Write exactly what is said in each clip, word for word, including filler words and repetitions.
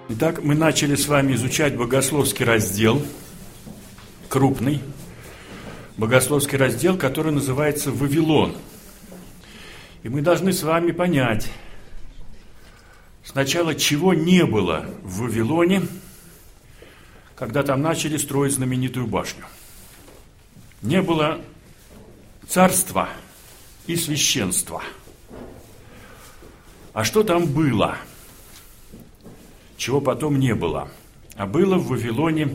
Итак, мы начали с вами изучать богословский раздел, крупный богословский раздел, который называется «Вавилон». И мы должны с вами понять, сначала, чего не было в Вавилоне, когда там начали строить знаменитую башню. Не было царства и священства. А что там было? Чего потом не было? А было в Вавилоне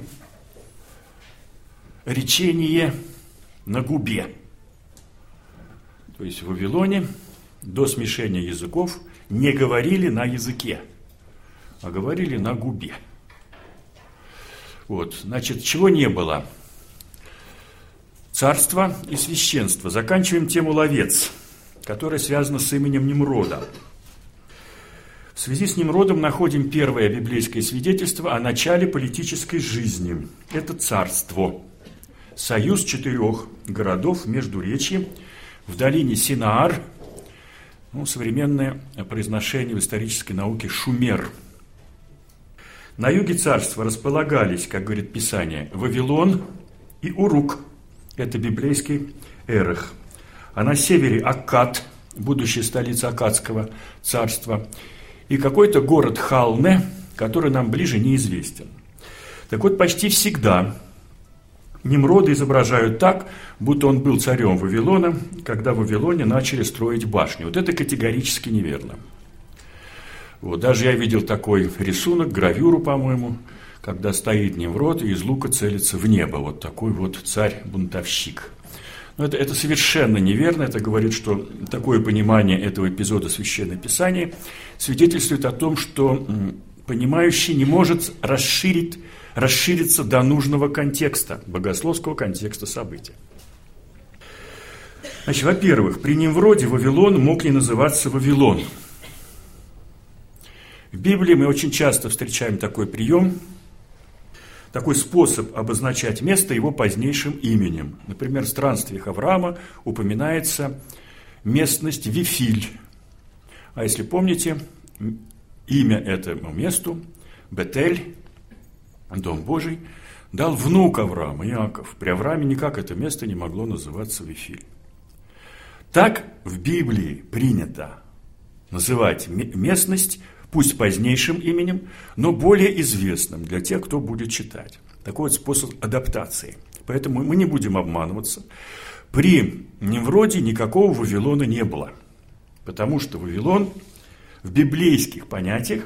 речение на губе. То есть в Вавилоне до смешения языков не говорили на языке, а говорили на губе. Вот, значит, чего не было? Царство и священство. Заканчиваем тему ловец, которая связана с именем Немрода. В связи с Немродом находим первое библейское свидетельство о начале политической жизни. Это царство. Союз четырех городов в Междуречье, в долине Синаар, ну, современное произношение в исторической науке Шумер. На юге царства располагались, как говорит Писание, Вавилон и Урук, это библейский Эрех. А на севере Аккад, будущая столица Аккадского царства, и какой-то город Халне, который нам ближе неизвестен. Так вот, почти всегда Немрода изображают так, будто он был царем Вавилона, когда в Вавилоне начали строить башню. Вот это категорически неверно. Вот, даже я видел такой рисунок, гравюру, по-моему, когда стоит Немрод и из лука целится в небо. Вот такой вот царь-бунтовщик. Но это, это совершенно неверно. Это говорит, что такое понимание этого эпизода Священного Писания свидетельствует о том, что понимающий не может расширить, расшириться до нужного контекста, богословского контекста события. Значит, во-первых, при Немвроде Вавилон мог не называться Вавилон. В Библии мы очень часто встречаем такой прием, такой способ обозначать место его позднейшим именем. Например, в странствиях Авраама упоминается местность Вифиль. А если помните, имя этому месту, Бетель, Дом Божий, дал внук Авраама, Иаков. При Аврааме никак это место не могло называться Вифиль. Так в Библии принято называть местность, пусть позднейшим именем, но более известным для тех, кто будет читать. Такой вот способ адаптации. Поэтому мы не будем обманываться. При Немвроде никакого Вавилона не было. Потому что Вавилон в библейских понятиях,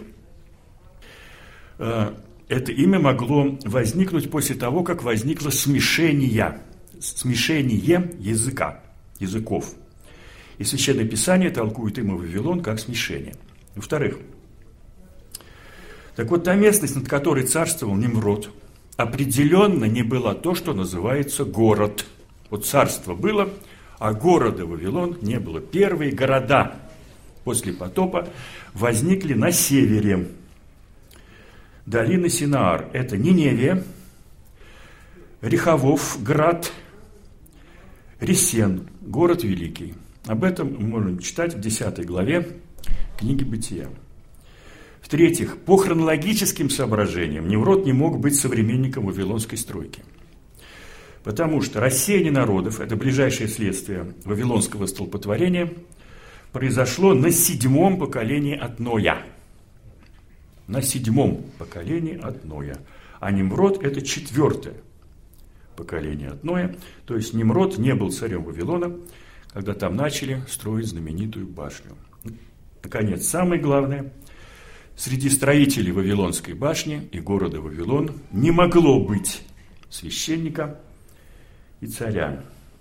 э, это имя могло возникнуть после того, как возникло смешение, смешение языка, языков. И Священное Писание толкует имя Вавилон как смешение. Во-вторых, так вот, та местность, над которой царствовал Немрод, определенно не была то, что называется город. Вот царство было, а города Вавилон не было. Первые города после потопа возникли на севере долины Синаар. Это Ниневия, Рехавов, град, Ресен, город великий. Об этом можно читать в десятой главе книги Бытия. В-третьих, по хронологическим соображениям Немрод не мог быть современником вавилонской стройки. Потому что рассеяние народов, это ближайшее следствие вавилонского столпотворения, произошло на седьмом поколении от Ноя. На седьмом поколении от Ноя. А Немрод – это четвертое поколение от Ноя. То есть Немрод не был царем Вавилона, когда там начали строить знаменитую башню. Наконец, самое главное – среди строителей Вавилонской башни и города Вавилон не могло быть священника и царя.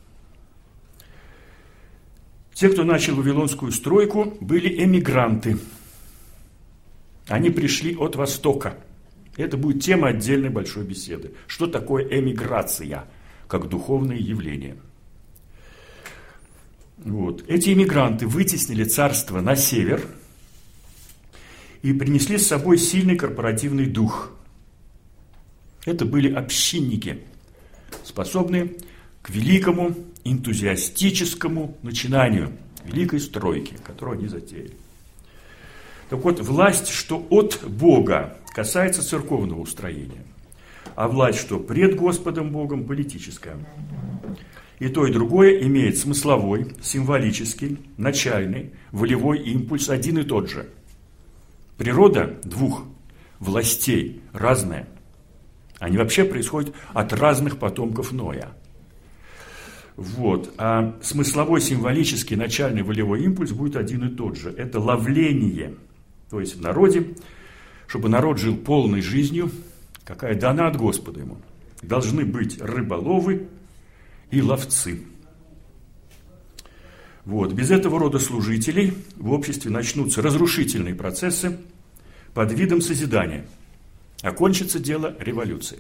Те, кто начал вавилонскую стройку, были эмигранты. Они пришли от Востока. Это будет тема отдельной большой беседы. Что такое эмиграция, как духовное явление? Вот. Эти эмигранты вытеснили царство на север и принесли с собой сильный корпоративный дух. Это были общинники, способные к великому энтузиастическому начинанию великой стройки, которую они затеяли. Так вот, власть, что от Бога, касается церковного устроения. А власть, что пред Господом Богом, политическая. И то, и другое имеет смысловой, символический, начальный, волевой импульс один и тот же. Природа двух властей разная. Они вообще происходят от разных потомков Ноя. Вот. А смысловой, символический, начальный, волевой импульс будет один и тот же. Это ловление. То есть в народе, чтобы народ жил полной жизнью, какая дана от Господа ему, должны быть рыболовы и ловцы. Вот. Без этого рода служителей в обществе начнутся разрушительные процессы под видом созидания. Окончится дело революцией.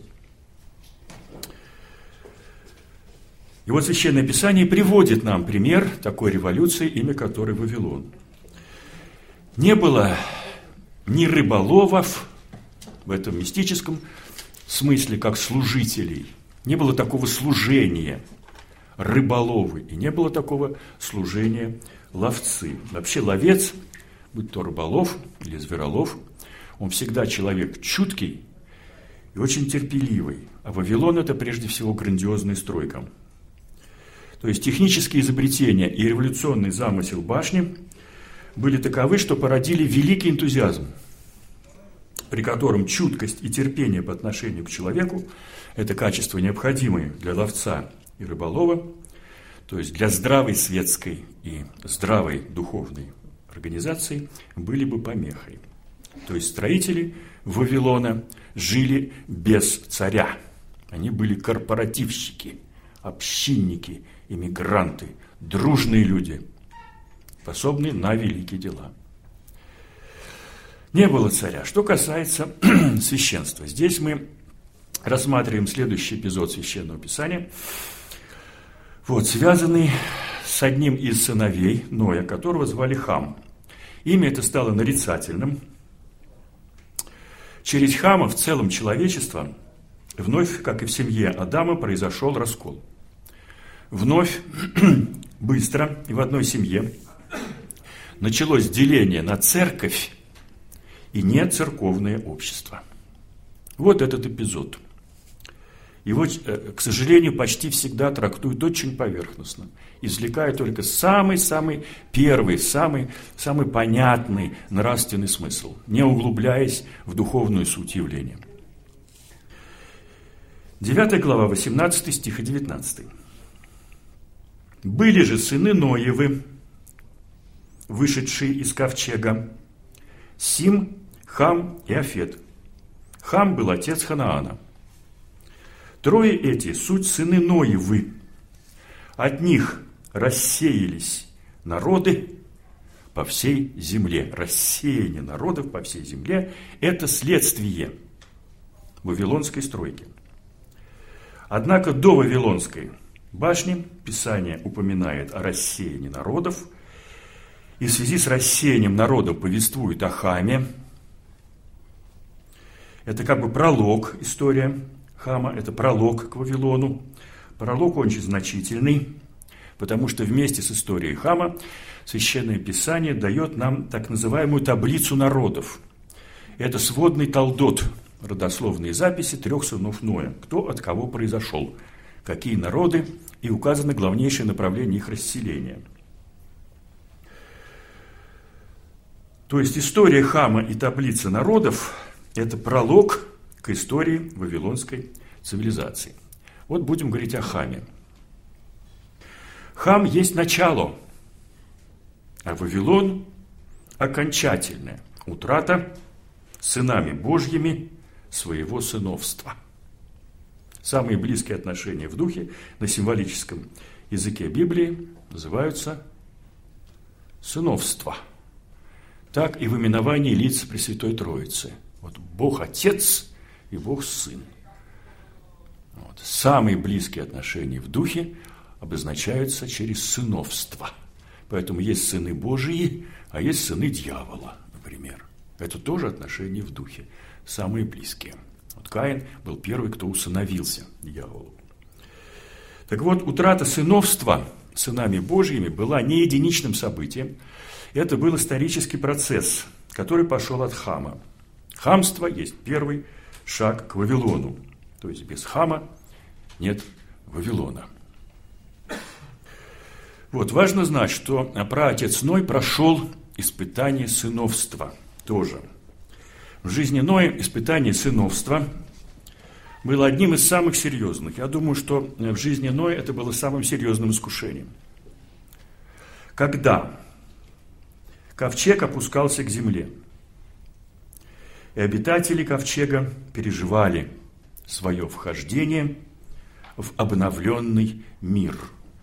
И вот Священное Писание приводит нам пример такой революции, имя которой Вавилон. Не было ни рыболовов в этом мистическом смысле, как служителей. Не было такого служения рыболовы, и не было такого служения ловцы. Вообще ловец, будь то рыболов или зверолов, он всегда человек чуткий и очень терпеливый. А Вавилон – это прежде всего грандиозный стройка. То есть технические изобретения и революционный замысел башни были таковы, что породили великий энтузиазм, при котором чуткость и терпение по отношению к человеку – это качества, необходимые для ловца и рыболова, то есть для здравой светской и здравой духовной организации, были бы помехой. То есть строители Вавилона жили без царя. Они были корпоративщики, общинники, иммигранты, дружные люди, способные на великие дела. Не было царя. Что касается священства, здесь мы рассматриваем следующий эпизод Священного Писания, вот, связанный с одним из сыновей Ноя, которого звали Хам. Имя это стало нарицательным. Через Хама в целом человечество вновь, как и в семье Адама, произошел раскол. Вновь, быстро и в одной семье началось деление на церковь и нецерковное общество. Вот этот эпизод. Его, к сожалению, почти всегда трактуют очень поверхностно, извлекая только самый-самый первый, самый, самый понятный нравственный смысл, не углубляясь в духовную суть явления. девятая глава, восемнадцатый стих и девятнадцатый. «Были же сыны Ноевы, вышедшие из ковчега, Сим, Хам и Афет. Хам был отец Ханаана. Трое эти – суть сыны Ноевы. От них рассеялись народы по всей земле». Рассеяние народов по всей земле – это следствие вавилонской стройки. Однако до Вавилонской башни Писание упоминает о рассеянии народов, и в связи с рассеянием народов повествует о Хаме. Это как бы пролог, история Хама, это пролог к Вавилону. Пролог очень значительный, потому что вместе с историей Хама Священное Писание дает нам так называемую таблицу народов. Это сводный талдот, родословные записи трех сынов Ноя, кто от кого произошел, какие народы, и указано главнейшее направление их расселения. То есть история Хама и таблица народов – это пролог к истории вавилонской цивилизации. Вот будем говорить о Хаме. Хам есть начало, а Вавилон – окончательная утрата сынами Божьими своего сыновства. Самые близкие отношения в духе на символическом языке Библии называются сыновство. Так и в именовании лиц Пресвятой Троицы. Вот Бог Отец и Бог Сын. Вот. Самые близкие отношения в духе обозначаются через сыновство. Поэтому есть сыны Божии, а есть сыны дьявола, например. Это тоже отношения в духе, самые близкие. Вот Каин был первый, кто усыновился дьяволу. Так вот, утрата сыновства сынами Божьими была не единичным событием. Это был исторический процесс, который пошел от Хама. Хамство есть первый шаг к Вавилону. То есть без Хама нет Вавилона. Вот, важно знать, что праотец Ной прошел испытание сыновства тоже. В жизни Ноя испытание сыновства было одним из самых серьезных. Я думаю, что в жизни Ноя это было самым серьезным искушением. Когда ковчег опускался к земле, и обитатели ковчега переживали свое вхождение в обновленный мир.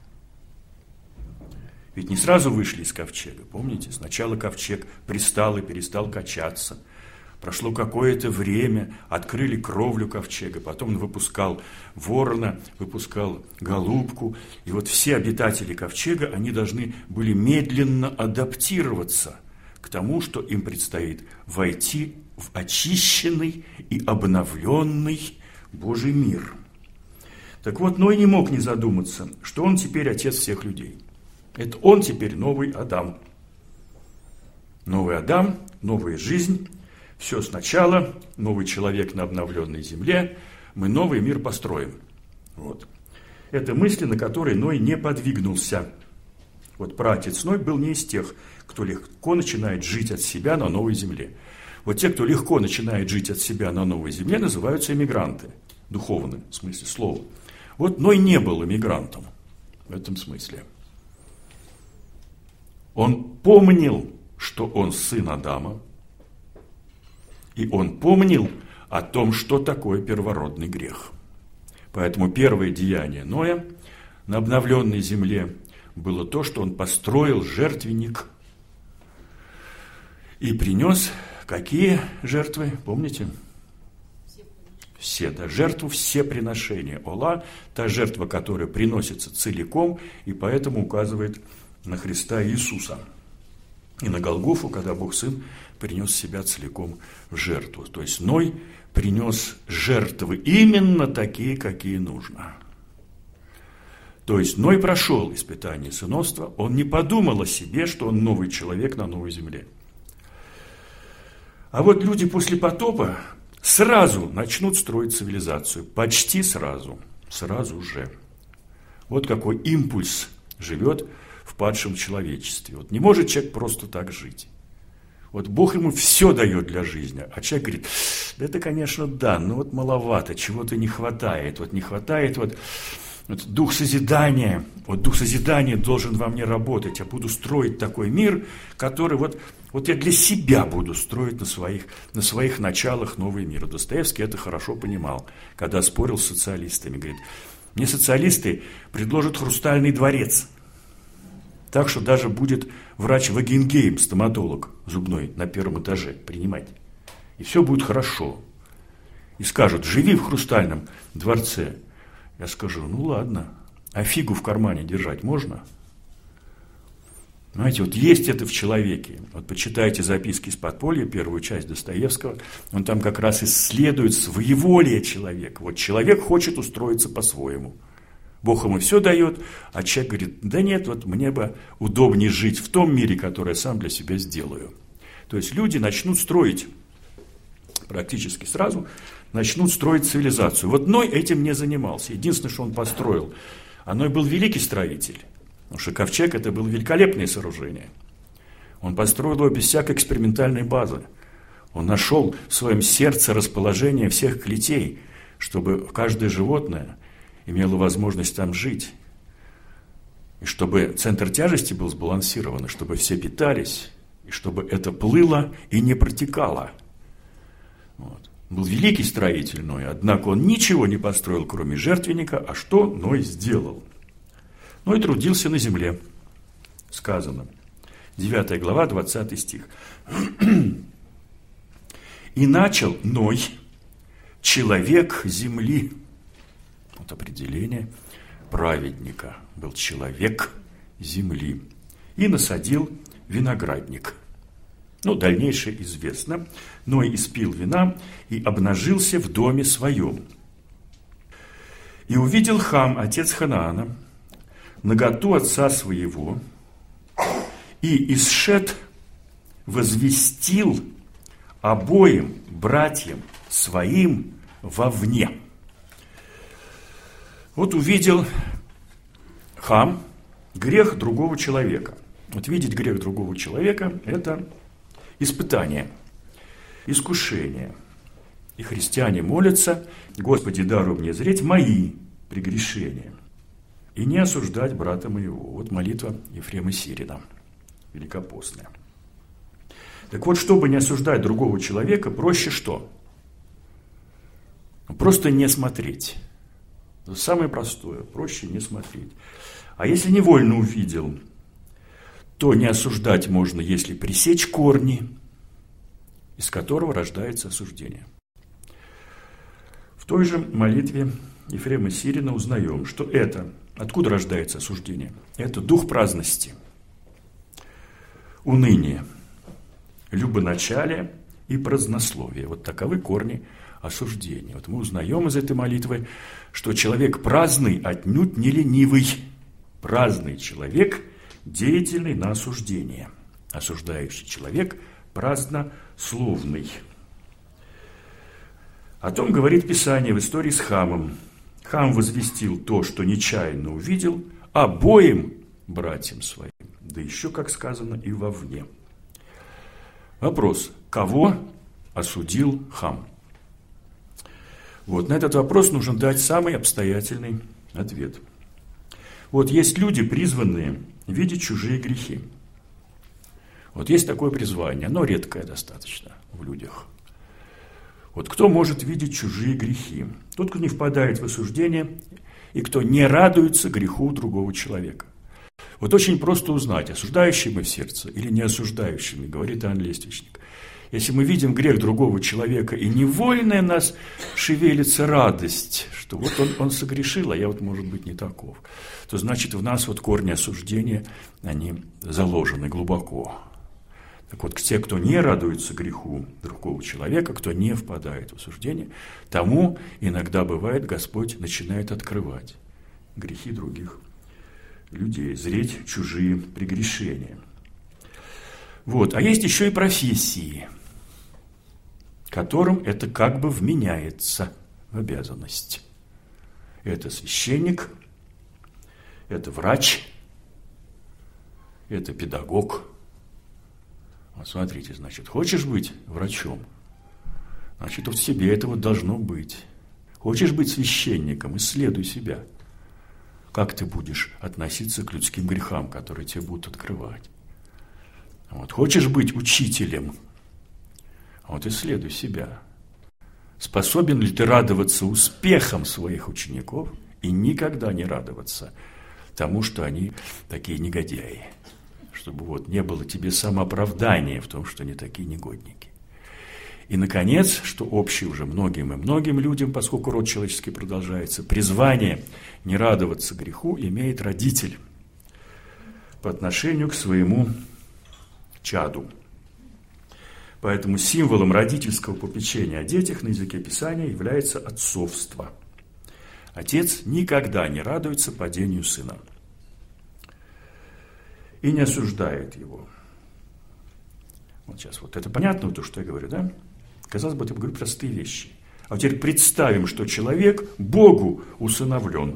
Ведь не сразу вышли из ковчега, помните? Сначала ковчег пристал и перестал качаться. Прошло какое-то время, открыли кровлю ковчега, потом он выпускал ворона, выпускал голубку. И вот все обитатели ковчега, они должны были медленно адаптироваться к тому, что им предстоит войти в очищенный и обновленный Божий мир. Так вот, Ной не мог не задуматься, что он теперь отец всех людей. Это он теперь новый Адам. Новый Адам, новая жизнь. Все сначала, новый человек на обновленной земле, мы новый мир построим. Вот. Это мысли, на которые Ной не подвигнулся. Вот праотец Ной был не из тех, кто легко начинает жить от себя на новой земле. Вот те, кто легко начинает жить от себя на новой земле, называются эмигранты. Духовно, в смысле слова. Вот Ной не был эмигрантом в этом смысле. Он помнил, что он сын Адама, и он помнил о том, что такое первородный грех. Поэтому первое деяние Ноя на обновленной земле было то, что он построил жертвенник и принес какие жертвы, помните? Все, да, жертву, все приношения. Ола, та жертва, которая приносится целиком, и поэтому указывает на Христа Иисуса. И на Голгофу, когда Бог Сын принес себя целиком в жертву. То есть Ной принес жертвы именно такие, какие нужно. То есть Ной прошел испытание сыновства, он не подумал о себе, что он новый человек на новой земле. А вот люди после потопа сразу начнут строить цивилизацию. Почти сразу. Сразу же. Вот какой импульс живет в падшем человечестве. Вот не может человек просто так жить. Вот Бог ему все дает для жизни, а человек говорит, да это, конечно, да, но вот маловато, чего-то не хватает. Вот не хватает вот, вот дух созидания. Вот дух созидания должен во мне работать. Я буду строить такой мир, который вот, вот я для себя буду строить на своих, на своих началах новый мир. Достоевский это хорошо понимал, когда спорил с социалистами. Говорит, мне социалисты предложат хрустальный дворец. Так что даже будет врач Вагенгейм, стоматолог зубной, на первом этаже принимать. И все будет хорошо. И скажут, живи в хрустальном дворце. Я скажу, ну ладно, а фигу в кармане держать можно? Знаете, вот есть это в человеке. Вот почитайте записки из подполья, первую часть Достоевского. Он там как раз исследует своеволие человека. Вот человек хочет устроиться по-своему. Бог ему все дает, а человек говорит, да нет, вот мне бы удобнее жить в том мире, который я сам для себя сделаю. То есть люди начнут строить, практически сразу, начнут строить цивилизацию. Вот Ной этим не занимался. Единственное, что он построил, а Ной был великий строитель, потому что ковчег это было великолепное сооружение. Он построил его без всякой экспериментальной базы. Он нашел в своем сердце расположение всех клетей, чтобы каждое животное имела возможность там жить. И чтобы центр тяжести был сбалансирован, чтобы все питались, и чтобы это плыло и не протекало. Вот. Был великий строитель Ной, однако он ничего не построил, кроме жертвенника, а что Ной сделал? Ной трудился на земле, сказано. девятая глава, двадцатый стих. «И начал Ной, человек земли». Вот определение праведника. Был человек земли. И насадил виноградник. Ну, дальнейшее известно. Ной испил вина и обнажился в доме своем. И увидел Хам, отец Ханаана, наготу отца своего, и Исшет возвестил обоим братьям своим вовне. Вот увидел Хам грех другого человека. Вот видеть грех другого человека – это испытание, искушение. И христиане молятся: «Господи, даруй мне зреть мои прегрешения и не осуждать брата моего». Вот молитва Ефрема Сирина, великопостная. Так вот, чтобы не осуждать другого человека, проще что? Просто не смотреть. Самое простое, проще не смотреть. А если невольно увидел, то не осуждать можно, если пресечь корни, из которого рождается осуждение. В той же молитве Ефрема Сирина узнаем, что это, откуда рождается осуждение? Это дух праздности, уныние, любоначалие и празднословие. Вот таковы корни осуждения. Вот мы узнаем из этой молитвы, что человек праздный отнюдь не ленивый. Праздный человек деятельный на осуждение. Осуждающий человек празднословный. О том говорит Писание в истории с Хамом. Хам возвестил то, что нечаянно увидел, обоим братьям своим, да еще, как сказано, и вовне. Вопрос: кого осудил Хам? Вот на этот вопрос нужно дать самый обстоятельный ответ. Вот есть люди, призванные видеть чужие грехи. Вот есть такое призвание, оно редкое достаточно в людях. Вот кто может видеть чужие грехи? Тот, кто не впадает в осуждение и кто не радуется греху другого человека. Вот очень просто узнать, осуждающий мы в сердце или не осуждающий, говорит Иоанн Лествичник. Если мы видим грех другого человека, и невольно нас шевелится радость, что вот он, он согрешил, а я вот, может быть, не таков, то значит, в нас вот корни осуждения, они заложены глубоко. Так вот, те, кто не радуется греху другого человека, кто не впадает в осуждение, тому иногда бывает, Господь начинает открывать грехи других людей, зреть чужие прегрешения. Вот. А есть еще и профессии, которым это как бы вменяется в обязанность. Это священник, это врач, это педагог. Вот смотрите, значит, хочешь быть врачом? Значит, в себе этого должно быть. Хочешь быть священником? Исследуй себя. Как ты будешь относиться к людским грехам, которые тебе будут открывать? Вот. Хочешь быть учителем? Вот исследуй себя. Способен ли ты радоваться успехам своих учеников и никогда не радоваться тому, что они такие негодяи? Чтобы вот не было тебе самооправдания в том, что они такие негодники. И, наконец, что общее уже многим и многим людям, поскольку род человеческий продолжается, призвание не радоваться греху имеет родитель по отношению к своему чаду. Поэтому символом родительского попечения о детях на языке Писания является отцовство. Отец никогда не радуется падению сына и не осуждает его. Вот сейчас вот это понятно, то, что я говорю, да? Казалось бы, я говорю простые вещи. А теперь представим, что человек Богу усыновлен,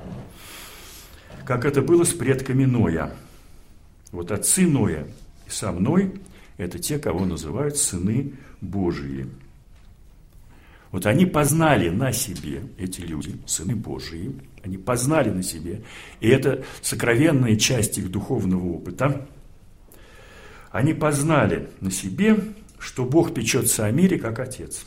как это было с предками Ноя. Вот отцы Ноя и сам Ной – это те, кого называют сыны Божии. Вот они познали на себе, эти люди, сыны Божии, они познали на себе, и это сокровенная часть их духовного опыта. Они познали на себе, что Бог печется о мире, как Отец.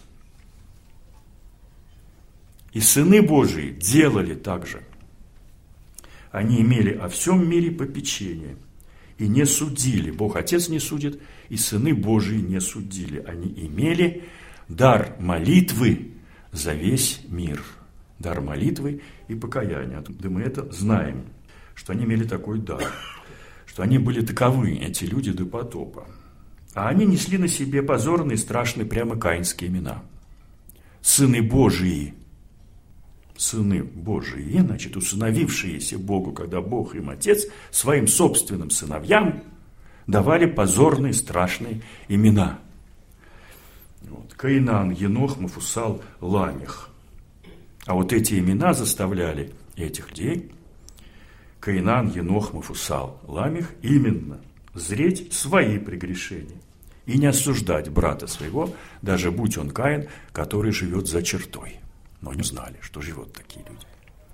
И сыны Божии делали так же. Они имели о всем мире попечение и не судили. Бог Отец не судит, и сыны Божии не судили. Они имели дар молитвы за весь мир. Дар молитвы и покаяния. Да мы это знаем, что они имели такой дар, что они были таковы, эти люди, до потопа. А они несли на себе позорные, страшные, прямо каинские имена. Сыны Божии. Сыны Божии, значит, усыновившиеся Богу, когда Бог им Отец, своим собственным сыновьям давали позорные, страшные имена. Вот. Каинан, Енох, Мафусал, Ламех. А вот эти имена заставляли этих людей, Каинан, Енох, Мафусал, Ламех, именно зреть свои прегрешения и не осуждать брата своего, даже будь он Каин, который живет за чертой. Но не знали, что живут такие люди.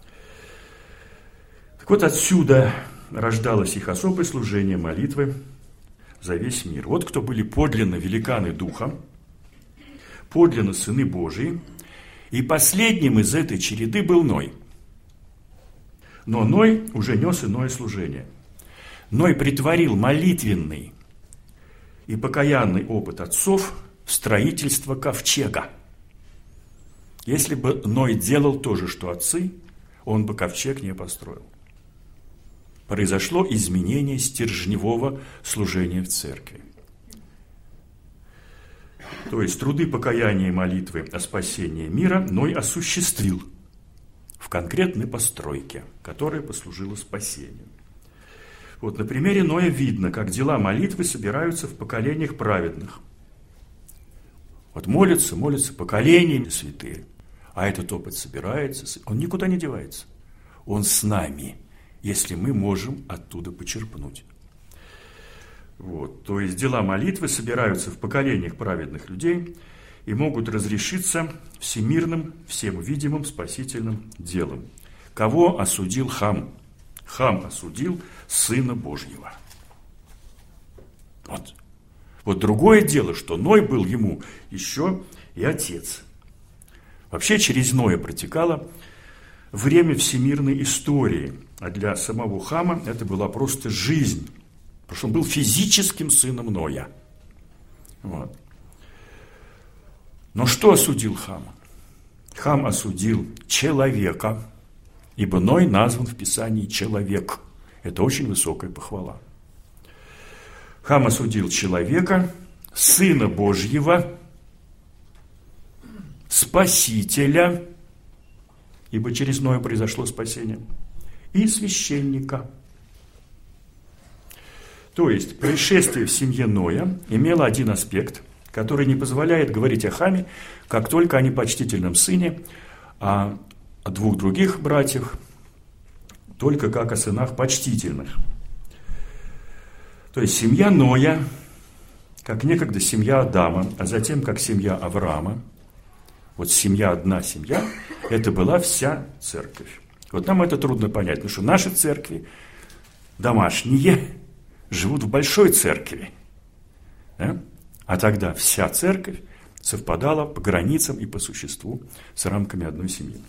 Так вот отсюда рождалось их особое служение молитвы за весь мир. Вот кто были подлинно великаны Духа, подлинно сыны Божии, и последним из этой череды был Ной. Но Ной уже нес иное служение. Ной притворил молитвенный и покаянный опыт отцов в строительство ковчега. Если бы Ной делал то же, что отцы, он бы ковчег не построил. Произошло изменение стержневого служения в церкви. То есть труды покаяния и молитвы о спасении мира Ной осуществил в конкретной постройке, которая послужила спасению. Вот на примере Ноя видно, как дела молитвы собираются в поколениях праведных. Вот молятся, молятся поколениями святые, а этот опыт собирается, он никуда не девается. Он с нами, если мы можем оттуда почерпнуть. Вот. То есть дела молитвы собираются в поколениях праведных людей и могут разрешиться всемирным, всем видимым спасительным делом. Кого осудил Хам? Хам осудил Сына Божьего. Вот. Вот другое дело, что Ной был ему еще и отец. Вообще через Ноя протекало время всемирной истории, а для самого Хама это была просто жизнь, потому что он был физическим сыном Ноя. Вот. Но что осудил Хам? Хам осудил человека, ибо Ной назван в Писании человек. Это очень высокая похвала. Хам осудил человека, Сына Божьего, Спасителя, ибо через Ноя произошло спасение, и священника. То есть происшествие в семье Ноя имело один аспект, который не позволяет говорить о Хаме, как только о непочтительном сыне, а о двух других братьях только как о сынах почтительных. То есть семья Ноя, как некогда семья Адама, а затем как семья Авраама, вот семья, одна семья, это была вся церковь. Вот нам это трудно понять, потому что наши церкви домашние живут в большой церкви. Да? А тогда вся церковь совпадала по границам и по существу с рамками одной семьи.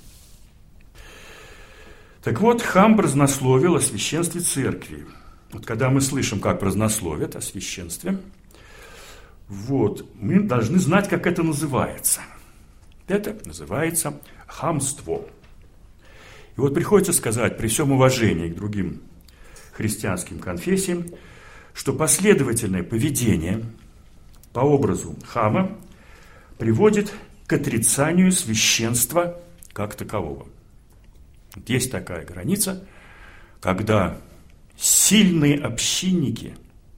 Так вот, Хам празднословил о священстве церкви. Вот когда мы слышим, как празднословят о священстве, вот, мы должны знать, как это называется. Это называется хамство. И вот приходится сказать, при всем уважении к другим христианским конфессиям, что последовательное поведение по образу Хама приводит к отрицанию священства как такового. Вот есть такая граница, когда сильные общинники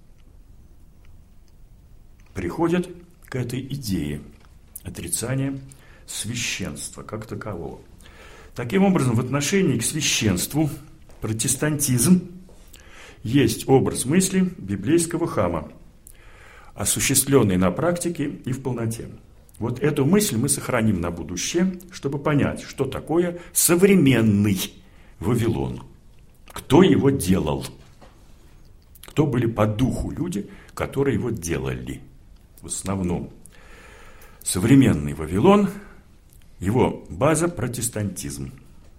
приходят к этой идее отрицания священства как такового. Таким образом, в отношении к священству протестантизм есть образ мысли библейского Хама, осуществленный на практике и в полноте. Вот эту мысль мы сохраним на будущее, чтобы понять, что такое современный Вавилон. Кто его делал? Кто были по духу люди, которые его делали? В основном современный Вавилон, его база – протестантизм.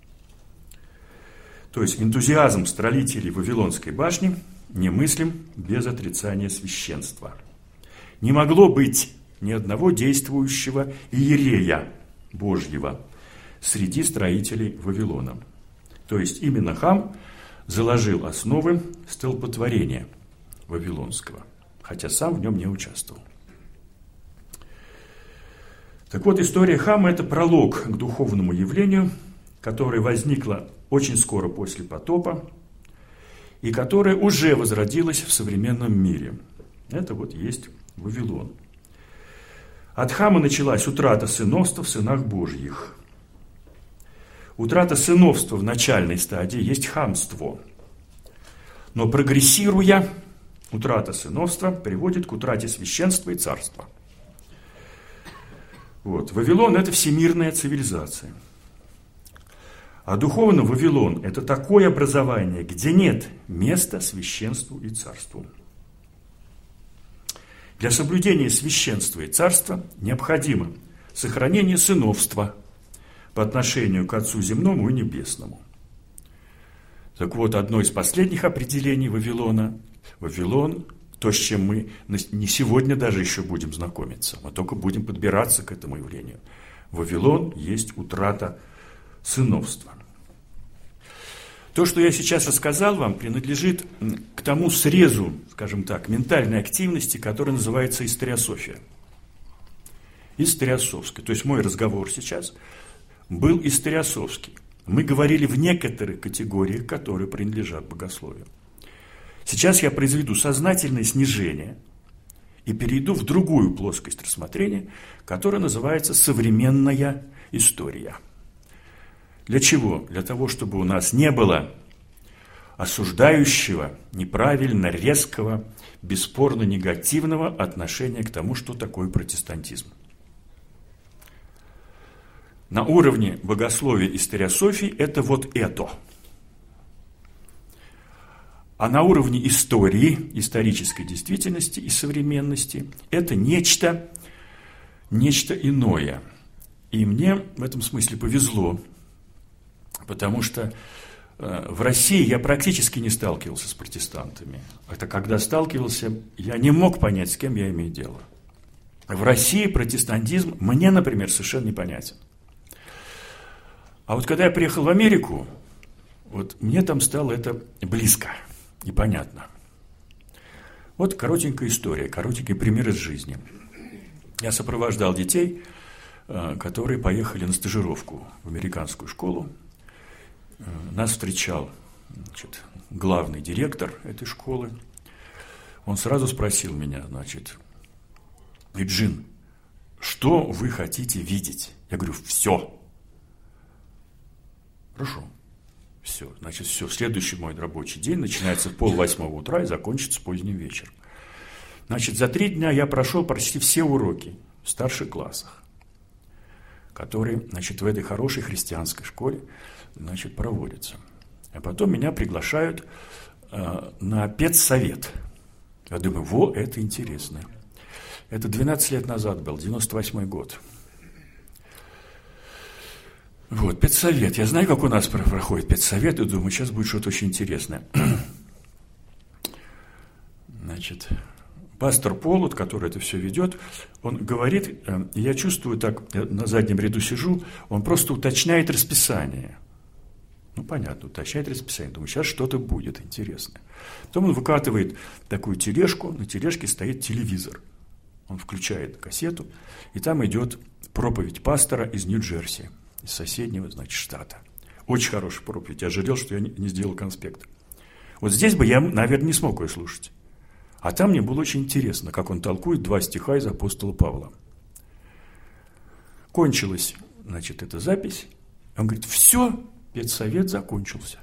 То есть энтузиазм строителей Вавилонской башни немыслим без отрицания священства. Не могло быть ни одного действующего иерея Божьего среди строителей Вавилона. То есть именно Хам заложил основы столпотворения вавилонского, хотя сам в нем не участвовал. Так вот, история Хама – это пролог к духовному явлению, которое возникло очень скоро после потопа и которое уже возродилось в современном мире. Это вот есть Вавилон. От Хама началась утрата сыновства в сынах Божьих. Утрата сыновства в начальной стадии есть хамство. Но прогрессируя, утрата сыновства приводит к утрате священства и царства. Вот. Вавилон – это всемирная цивилизация. А духовно Вавилон – это такое образование, где нет места священству и царству. Для соблюдения священства и царства необходимо сохранение сыновства по отношению к Отцу земному и небесному. Так вот, одно из последних определений Вавилона – Вавилон, то, с чем мы не сегодня даже еще будем знакомиться, мы только будем подбираться к этому явлению. Вавилон есть утрата сыновства. То, что я сейчас рассказал вам, принадлежит к тому срезу, скажем так, ментальной активности, который называется историософия. Историосовская. То есть мой разговор сейчас был историосовский. Мы говорили в некоторых категориях, которые принадлежат богословию. Сейчас я произведу сознательное снижение и перейду в другую плоскость рассмотрения, которая называется современная история. Для чего? Для того, чтобы у нас не было осуждающего, неправильно, резкого, бесспорно негативного отношения к тому, что такое протестантизм. На уровне богословия и историософии это вот это. А на уровне истории, исторической действительности и современности это нечто, нечто иное. И мне в этом смысле повезло. Потому что э, в России я практически не сталкивался с протестантами. Это когда сталкивался, я не мог понять, с кем я имею дело. В России протестантизм мне, например, совершенно непонятен. А вот когда я приехал в Америку, вот мне там стало это близко, непонятно. Вот коротенькая история, коротенький пример из жизни. Я сопровождал детей, э, которые поехали на стажировку в американскую школу. Нас встречал, значит, главный директор этой школы. Он сразу спросил меня, значит, Джин, что вы хотите видеть? Я говорю, все. Хорошо, все. Значит, все. Следующий мой рабочий день начинается в полвосьмого утра и закончится поздним вечером. Значит, за три дня я прошел почти все уроки в старших классах, которые, значит, в этой хорошей христианской школе, значит, проводятся. А потом меня приглашают э, на педсовет. Я думаю, во, это интересно. Это двенадцать лет назад был, девяносто восьмой год. Вот, педсовет. Я знаю, как у нас проходит педсовет, и думаю, сейчас будет что-то очень интересное. Значит, пастор Полут, который это все ведет, он говорит, э, я чувствую так, я на заднем ряду сижу, он просто уточняет расписание. Ну, понятно, уточняет расписание. Думаю, сейчас что-то будет интересное. Потом он выкатывает такую тележку, на тележке стоит телевизор. Он включает кассету, и там идет проповедь пастора из Нью-Джерси, из соседнего, значит, штата. Очень хорошая проповедь. Я жалел, что я не сделал конспект. Вот здесь бы я, наверное, не смог ее слушать. А там мне было очень интересно, как он толкует два стиха из апостола Павла. Кончилась, значит, эта запись. Он говорит, все, педсовет закончился.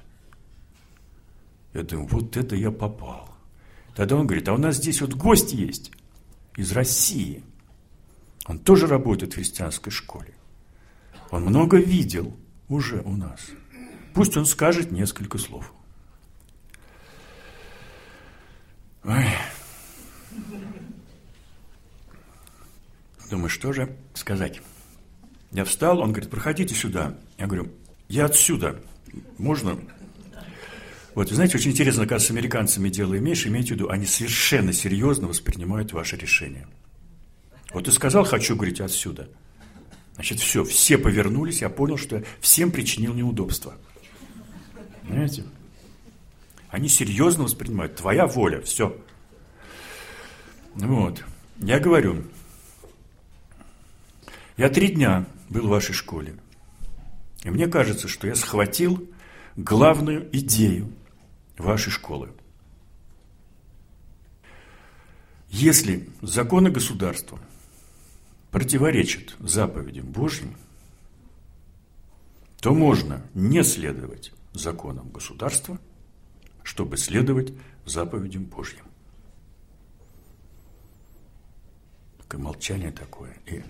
Я думаю, вот это я попал. Тогда он говорит, а у нас здесь вот гость есть из России. Он тоже работает в христианской школе. Он много видел уже у нас. Пусть он скажет несколько слов. Ой. Думаю, что же сказать? Я встал, он говорит, проходите сюда. Я говорю, я отсюда. Можно? Вот, вы знаете, очень интересно, когда с американцами дело имеешь, имейте в виду, они совершенно серьезно воспринимают ваше решение. Вот ты сказал, хочу, говорить, отсюда. Значит, все, все повернулись, я понял, что я всем причинил неудобство. Понимаете? Они серьезно воспринимают. Твоя воля, все. Вот. Я говорю, я три дня был в вашей школе. И мне кажется, что я схватил главную идею вашей школы. Если законы государства противоречит заповедям Божьим, то можно не следовать законам государства, чтобы следовать заповедям Божьим. Такое молчание такое. И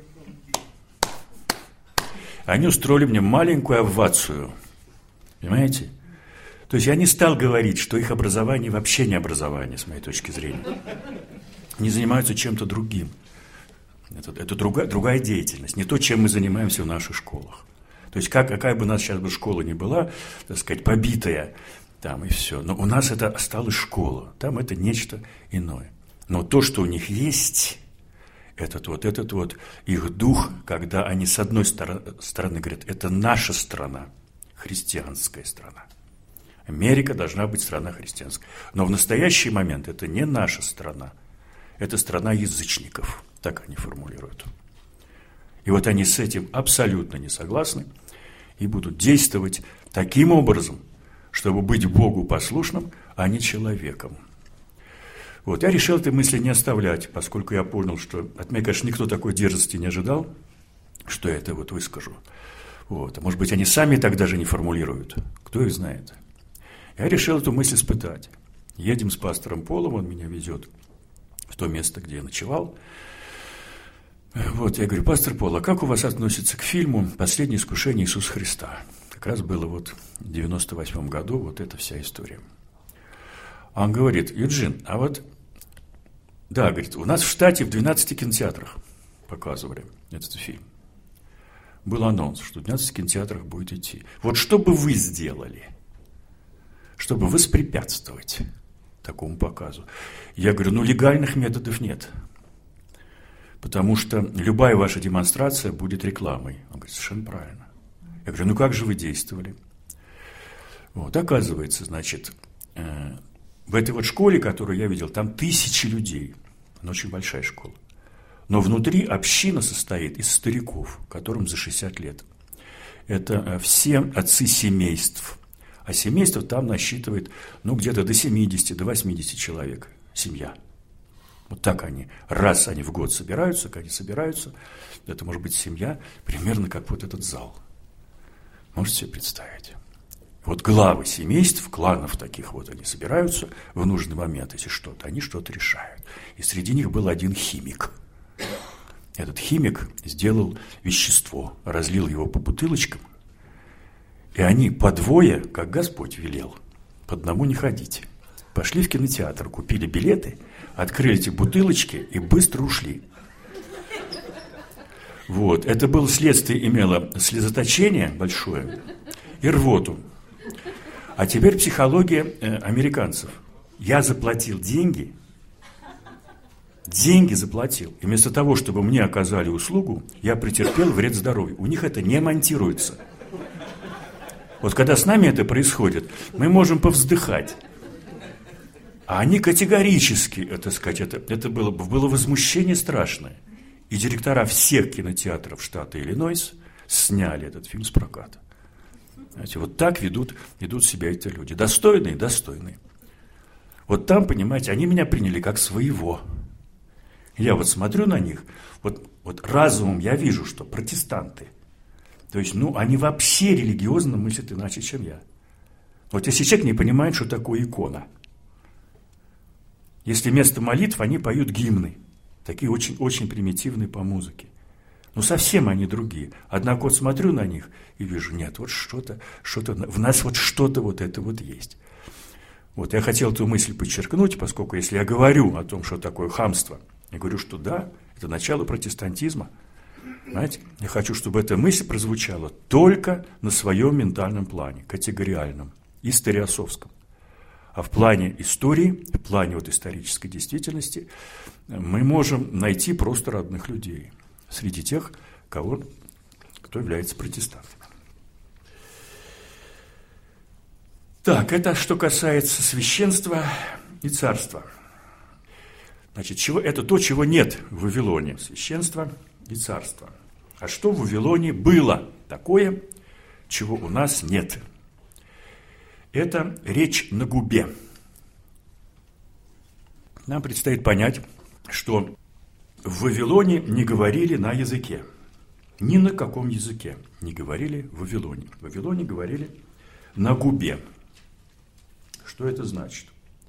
они устроили мне маленькую овацию. Понимаете? То есть я не стал говорить, что их образование вообще не образование, с моей точки зрения. Они занимаются чем-то другим. Это, это другая, другая деятельность, не то, чем мы занимаемся в наших школах. То есть как, какая бы у нас сейчас бы школа ни была, так сказать, побитая, там и все. Но у нас это осталась школа, там это нечто иное. Но то, что у них есть, этот вот, этот вот их дух, когда они с одной стороны говорят, это наша страна, христианская страна. Америка должна быть страна христианская. Но в настоящий момент это не наша страна, это страна язычников, так они формулируют. И вот они с этим абсолютно не согласны и будут действовать таким образом, чтобы быть Богу послушным, а не человеком. Вот, я решил этой мысли не оставлять, поскольку я понял, что от меня, конечно, никто такой дерзости не ожидал, что я это вот выскажу. Вот, а может быть, они сами так даже не формулируют, кто их знает. Я решил эту мысль испытать. Едем с пастором Полом, он меня везет в то место, где я ночевал. Вот, я говорю, пастор Пол, а как у вас относится к фильму «Последнее искушение Иисуса Христа»? Как раз было вот в девяносто восьмом году вот эта вся история. Он говорит, Юджин, а вот, да, говорит, у нас в штате в двенадцати кинотеатрах показывали этот фильм. Был анонс, что в двенадцати кинотеатрах будет идти. Вот что бы вы сделали, чтобы воспрепятствовать такому показу? Я говорю, ну легальных методов нет. Потому что любая ваша демонстрация будет рекламой. Он говорит, совершенно правильно. Я говорю, ну как же вы действовали? Вот, оказывается, значит, э, в этой вот школе, которую я видел, там тысячи людей. Она очень большая школа. Но внутри община состоит из стариков, которым за шестьдесят лет. Это э, все отцы семейств. А семейство там насчитывает, ну, где-то до семидесяти, до восьмидесяти человек. Семья. Вот так они, раз они в год собираются, как они собираются, это может быть семья, примерно как вот этот зал. Можете себе представить? Вот главы семейств, кланов таких вот, они собираются в нужный момент, если что-то, они что-то решают. И среди них был один химик. Этот химик сделал вещество, разлил его по бутылочкам, и они по двое, как Господь велел, по одному не ходите. Пошли в кинотеатр, купили билеты, открыли эти бутылочки и быстро ушли. Вот. Это было следствие, имело слезоточение большое и рвоту. А теперь психология э, американцев. Я заплатил деньги, деньги заплатил. И вместо того, чтобы мне оказали услугу, я претерпел вред здоровью. У них это не монтируется. Вот когда с нами это происходит, мы можем повздыхать. А они категорически, это сказать, это, это было, было возмущение страшное. И директора всех кинотеатров штата Иллинойс сняли этот фильм с проката. Знаете, вот так ведут, ведут себя эти люди. Достойные, достойные. Вот там, понимаете, они меня приняли как своего. Я вот смотрю на них, вот, вот разумом я вижу, что протестанты. То есть, ну, они вообще религиозно мыслят иначе, чем я. Вот если человек не понимает, что такое икона. Если вместо молитв они поют гимны, такие очень, очень примитивные по музыке. Ну, совсем они другие. Однако вот смотрю на них и вижу, нет, вот что-то, что-то, в нас вот что-то вот это вот есть. Вот я хотел эту мысль подчеркнуть, поскольку если я говорю о том, что такое хамство, я говорю, что да, это начало протестантизма. Знаете, я хочу, чтобы эта мысль прозвучала только на своем ментальном плане, категориальном, историосовском. А в плане истории, в плане вот исторической действительности мы можем найти просто родных людей среди тех, кого, кто является протестантами. Так, это что касается священства и царства. Значит, чего, это то, чего нет в Вавилоне, священство и царство. А что в Вавилоне было такое, чего у нас нет? Это речь на губе. Нам предстоит понять, что в в Вавилоне не говорили на языке. Ни на каком языке не говорили в Вавилоне. В Вавилоне говорили на губе. Что это значит?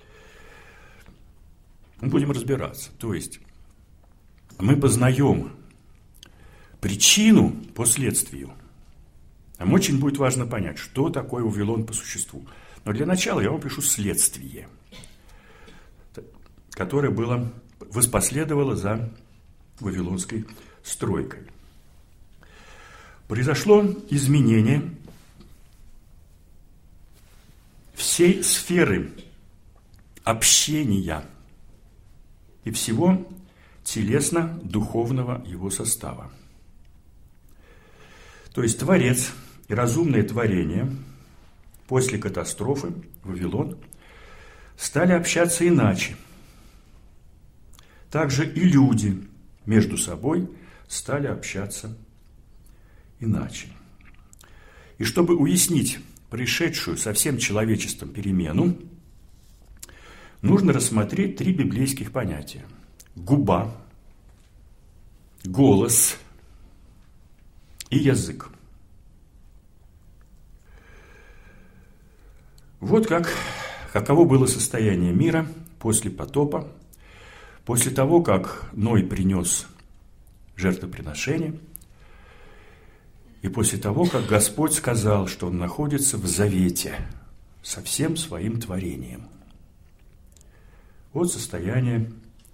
Мы будем разбираться. То есть мы познаем причину по следствию. Нам очень будет важно понять, что такое Вавилон по существу. Но для начала я вам пишу следствие, которое было, воспоследовало за вавилонской стройкой. Произошло изменение всей сферы общения и всего телесно-духовного его состава. То есть Творец и разумное творение после катастрофы Вавилон стали общаться иначе. Также и люди между собой стали общаться иначе. И чтобы уяснить происшедшую со всем человечеством перемену, нужно рассмотреть три библейских понятия. Губа, голос и язык. Вот как, каково было состояние мира после потопа, после того, как Ной принес жертвоприношение, и после того, как Господь сказал, что Он находится в завете со всем своим творением. Вот состояние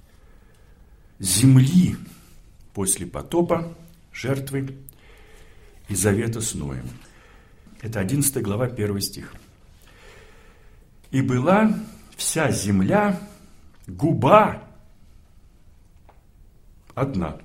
земли после потопа, жертвы и завета с Ноем. Это одиннадцатая глава, первый стих. «И была вся земля губа одна,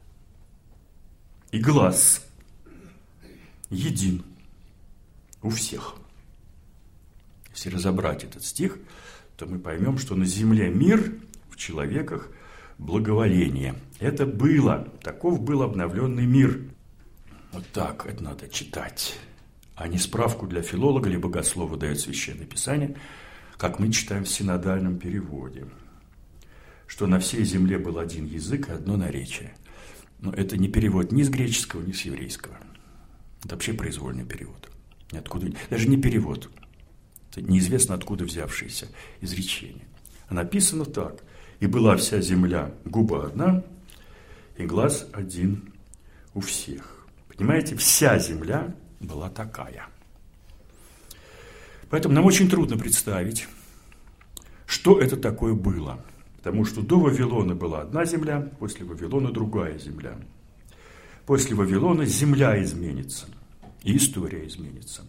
и глаз един у всех». Если разобрать этот стих, то мы поймем, что на земле мир, в человеках благоволение. Это было, таков был обновленный мир. Вот так это надо читать, а не справку для филолога или богослова дает Священное Писание, как мы читаем в синодальном переводе, что на всей земле был один язык и одно наречие. Но это не перевод ни с греческого, ни с еврейского. Это вообще произвольный перевод. Ниоткуда, даже не перевод. Это неизвестно откуда взявшееся изречение. А написано так. «И была вся земля губа одна, и глаз один у всех». Понимаете, вся земля была такая. Поэтому нам очень трудно представить, что это такое было. Потому что до Вавилона была одна земля, после Вавилона другая земля. После Вавилона земля изменится, и история изменится.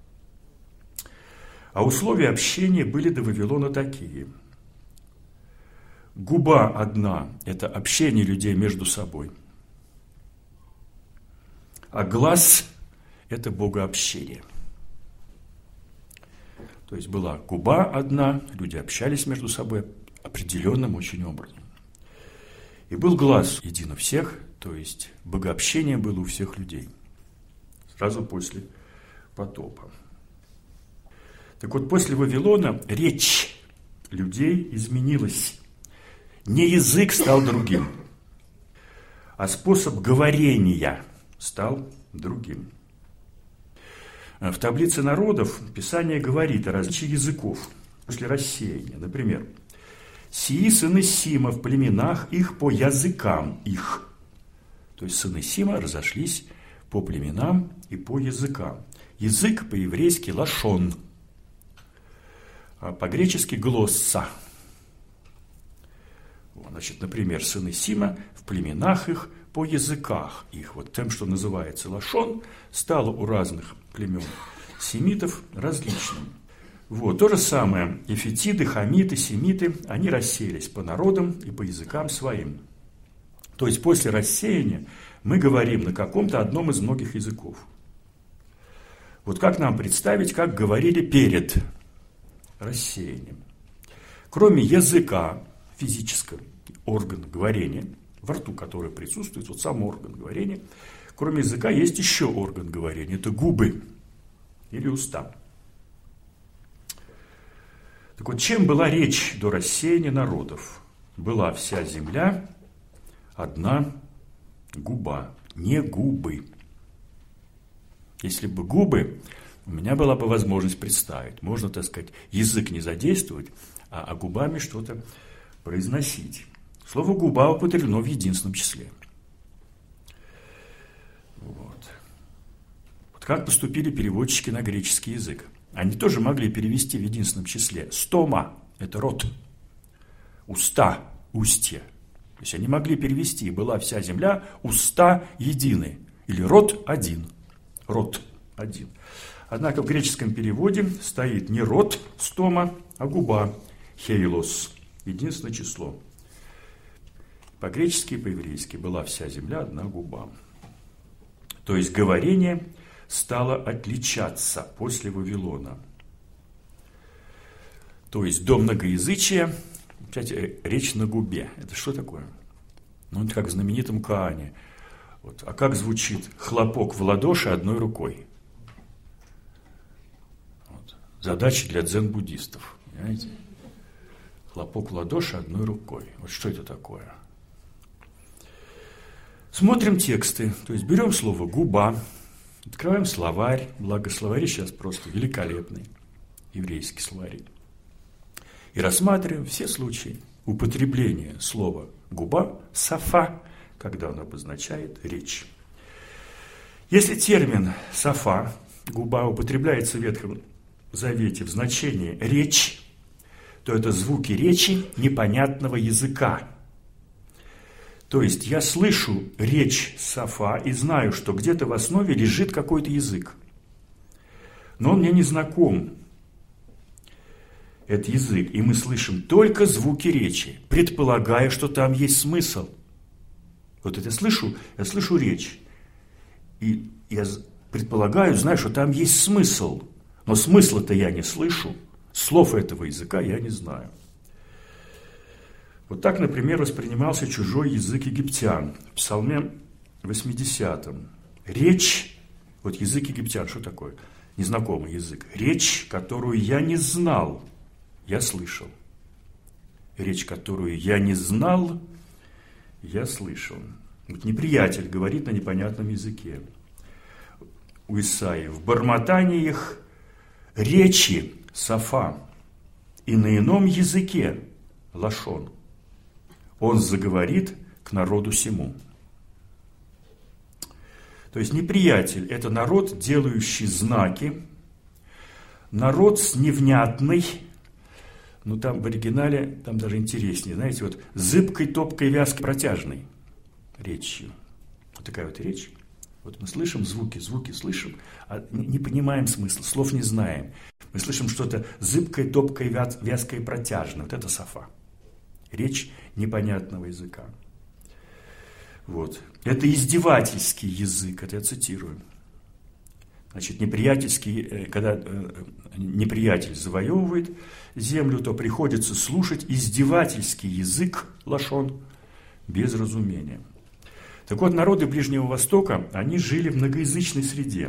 А условия общения были до Вавилона такие. Губа одна – это общение людей между собой. А глаз – это богообщение. То есть была губа одна, люди общались между собой определенным очень образом. И был глаз един у всех, то есть богообщение было у всех людей. Сразу после потопа. Так вот, после Вавилона речь людей изменилась. Не язык стал другим, а способ говорения стал другим. В таблице народов Писание говорит о различии языков после рассеяния. Например, «Сии сыны Сима в племенах их по языкам их». То есть сыны Сима разошлись по племенам и по языкам. Язык по-еврейски лашон, а по-гречески глосса. Значит, например, сыны Сима в племенах их по языках их. Вот тем, что называется лашон, стало у разных племен семитов различным. Вот, то же самое, эфетиды, хамиты, семиты, они рассеялись по народам и по языкам своим. То есть после рассеяния мы говорим на каком-то одном из многих языков. Вот как нам представить, как говорили перед рассеянием? Кроме языка физического, органа говорения, во рту, который присутствует, вот сам орган говорения, кроме языка есть еще орган говорения, это губы или уста. Так вот, чем была речь до рассеяния народов? Была вся земля одна губа, не губы. Если бы губы, у меня была бы возможность представить. Можно, так сказать, язык не задействовать, а, а губами что-то произносить. Слово «губа» употреблено в единственном числе. Вот. Вот как поступили переводчики на греческий язык? Они тоже могли перевести в единственном числе. Стома – это рот, уста, устье. То есть они могли перевести: была вся земля, уста едины. Или рот один. Рот один. Однако в греческом переводе стоит не рот, стома, а губа, хейлос, единственное число. По-гречески и по-еврейски была вся земля, одна губа. То есть говорение стало отличаться после Вавилона. То есть до многоязычия, кстати, речь на губе. Это что такое? Ну, это как в знаменитом Коане. Вот. А как звучит хлопок в ладоши одной рукой? Вот. Задача для дзен-буддистов. Понимаете? Хлопок в ладоши одной рукой. Вот что это такое? Смотрим тексты. То есть берем слово «губа», открываем словарь. Благо словари сейчас просто великолепный. Еврейский словарь. И рассматриваем все случаи употребления слова «губа», «сафа», когда он обозначает речь. Если термин «сафа», «губа» употребляется в Ветхом Завете в значении «речь», то это звуки речи непонятного языка. То есть я слышу речь «сафа» и знаю, что где-то в основе лежит какой-то язык. Но он мне не знаком. Это язык, и мы слышим только звуки речи, предполагая, что там есть смысл. Вот это я слышу, я слышу речь, и я предполагаю, знаю, что там есть смысл, но смысла-то я не слышу, слов этого языка я не знаю. Вот так, например, воспринимался чужой язык египтян в Псалме восьмидесятом. Речь, вот язык египтян, что такое? Незнакомый язык. Речь, которую я не знал, я слышал. Речь, которую я не знал, я слышал. Вот неприятель говорит на непонятном языке. У Исаии: в бормотаниях речи сафа, и на ином языке лашон. Он заговорит к народу сему. То есть неприятель – это народ, делающий знаки, народ с невнятной, ну там в оригинале, там даже интереснее, знаете, вот зыбкой, топкой, вязкой, протяжной речью. Вот такая вот речь. Вот мы слышим звуки, звуки слышим, а не понимаем смысла, слов не знаем. Мы слышим что-то зыбкое, топкое, вязкое, протяжное. Вот это сафа. Речь непонятного языка. Вот. Это издевательский язык, это я цитирую. Значит, неприятельский, когда неприятель завоевывает землю, то приходится слушать издевательский язык, лашон, без разумения. Так вот, народы Ближнего Востока, они жили в многоязычной среде.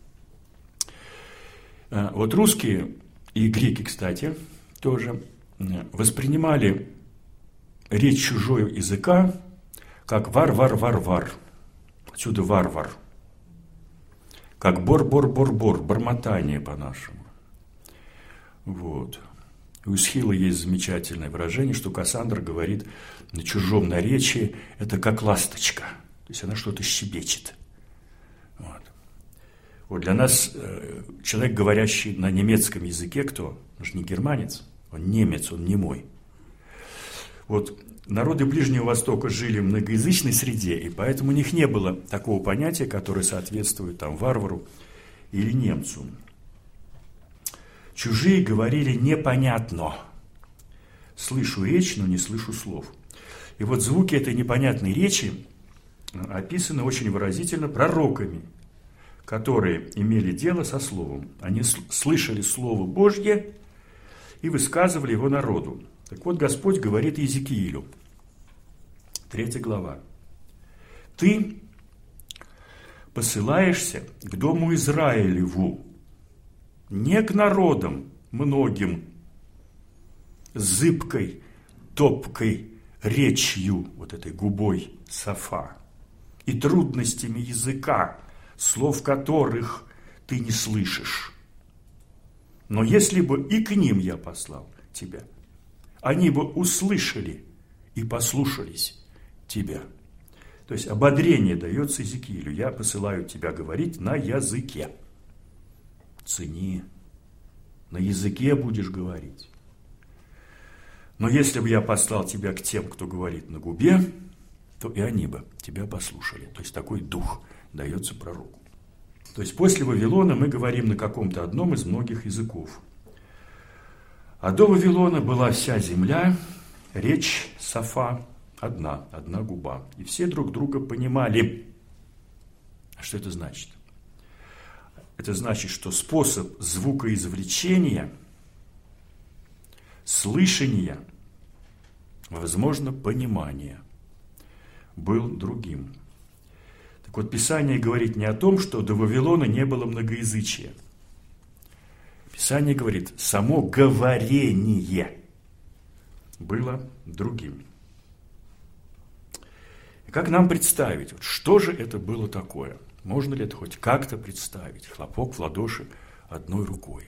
Вот русские и греки, кстати, тоже воспринимали речь чужого языка как вар-вар-вар-вар. Отсюда варвар. Как бор-бор-бор-бор, бормотание по-нашему. Вот. У Эсхила есть замечательное выражение, что Кассандра говорит на чужом наречии, это как ласточка. То есть она что-то щебечет. Вот. Вот для нас э, человек, говорящий на немецком языке, кто? Он же не германец, он немец, он немой. Вот народы Ближнего Востока жили в многоязычной среде, и поэтому у них не было такого понятия, которое соответствует там варвару или немцу. Чужие говорили непонятно. Слышу речь, но не слышу слов. И вот звуки этой непонятной речи описаны очень выразительно пророками, которые имели дело со словом. Они слышали Слово Божье и высказывали его народу. Так вот, Господь говорит Иезекиилю, третья глава. Ты посылаешься к дому Израилеву, не к народам многим, с зыбкой, топкой речью, вот этой губой Сафа, и трудностями языка, слов которых ты не слышишь. Но если бы и к ним я послал тебя, они бы услышали и послушались тебя. То есть ободрение дается Иезекиилю. Я посылаю тебя говорить на языке. Цени. На языке будешь говорить. Но если бы я послал тебя к тем, кто говорит на губе, то и они бы тебя послушали. То есть такой дух дается пророку. То есть после Вавилона мы говорим на каком-то одном из многих языков. А до Вавилона была вся земля, речь Сафа одна, одна губа. И все друг друга понимали. А что это значит? Это значит, что способ звукоизвлечения, слышания, возможно, понимания был другим. Так вот, Писание говорит не о том, что до Вавилона не было многоязычия. Писание говорит, само говорение было другим. И как нам представить, вот, что же это было такое? Можно ли это хоть как-то представить? Хлопок в ладоши одной рукой.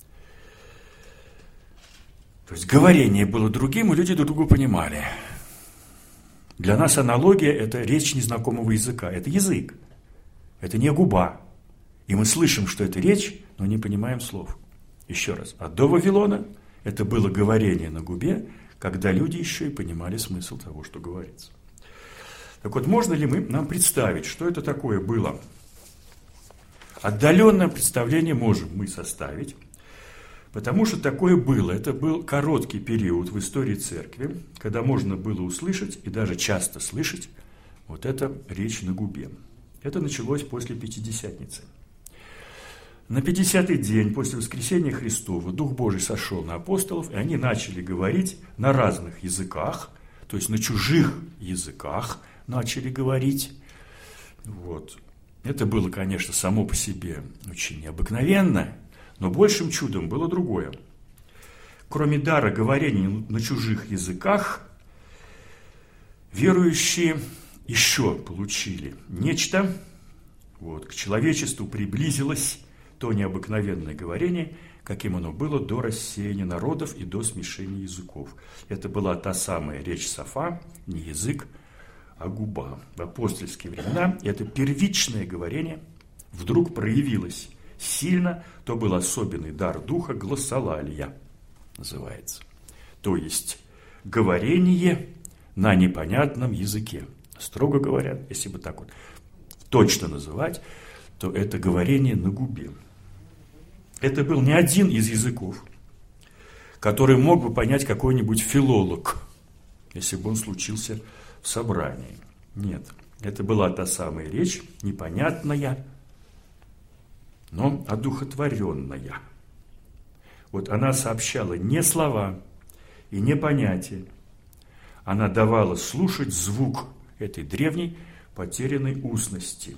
То есть говорение было другим, и люди друг друга понимали. Для нас аналогия – это речь незнакомого языка. Это язык, это не губа. И мы слышим, что это речь, но не понимаем слов. Еще раз. А до Вавилона это было говорение на губе, когда люди еще и понимали смысл того, что говорится. Так вот, можно ли мы, нам представить, что это такое было? Отдаленное представление можем мы составить, потому что такое было. Это был короткий период в истории церкви, когда можно было услышать и даже часто слышать вот эту речь на губе. Это началось после Пятидесятницы. На пятидесятый день после воскресения Христова Дух Божий сошел на апостолов, и они начали говорить на разных языках, то есть на чужих языках начали говорить. Вот. Это было, конечно, само по себе очень необыкновенно, но большим чудом было другое. Кроме дара говорения на чужих языках, верующие еще получили нечто, вот, к человечеству приблизилось то необыкновенное говорение, каким оно было до рассеяния народов и до смешения языков. Это была та самая речь Сафа, не язык, а губа. В апостольские времена это первичное говорение вдруг проявилось сильно, то был особенный дар духа глоссолалия, называется. То есть говорение на непонятном языке. Строго говоря, если бы так вот точно называть, то это говорение на губе. Это был не один из языков, который мог бы понять какой-нибудь филолог, если бы он случился в собрании. Нет, это была та самая речь, непонятная, но одухотворенная. Вот она сообщала не слова и не понятия. Она давала слушать звук этой древней потерянной устности.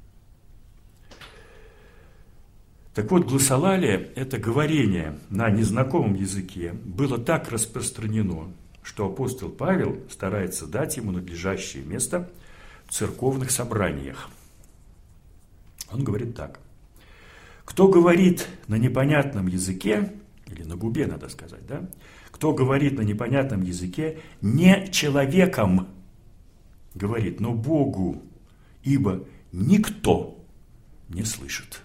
Так вот, глоссолалия, это говорение на незнакомом языке, было так распространено, что апостол Павел старается дать ему надлежащее место в церковных собраниях. Он говорит так. Кто говорит на непонятном языке, или на губе, надо сказать, да? Кто говорит на непонятном языке, не человеком говорит, но Богу, ибо никто не слышит.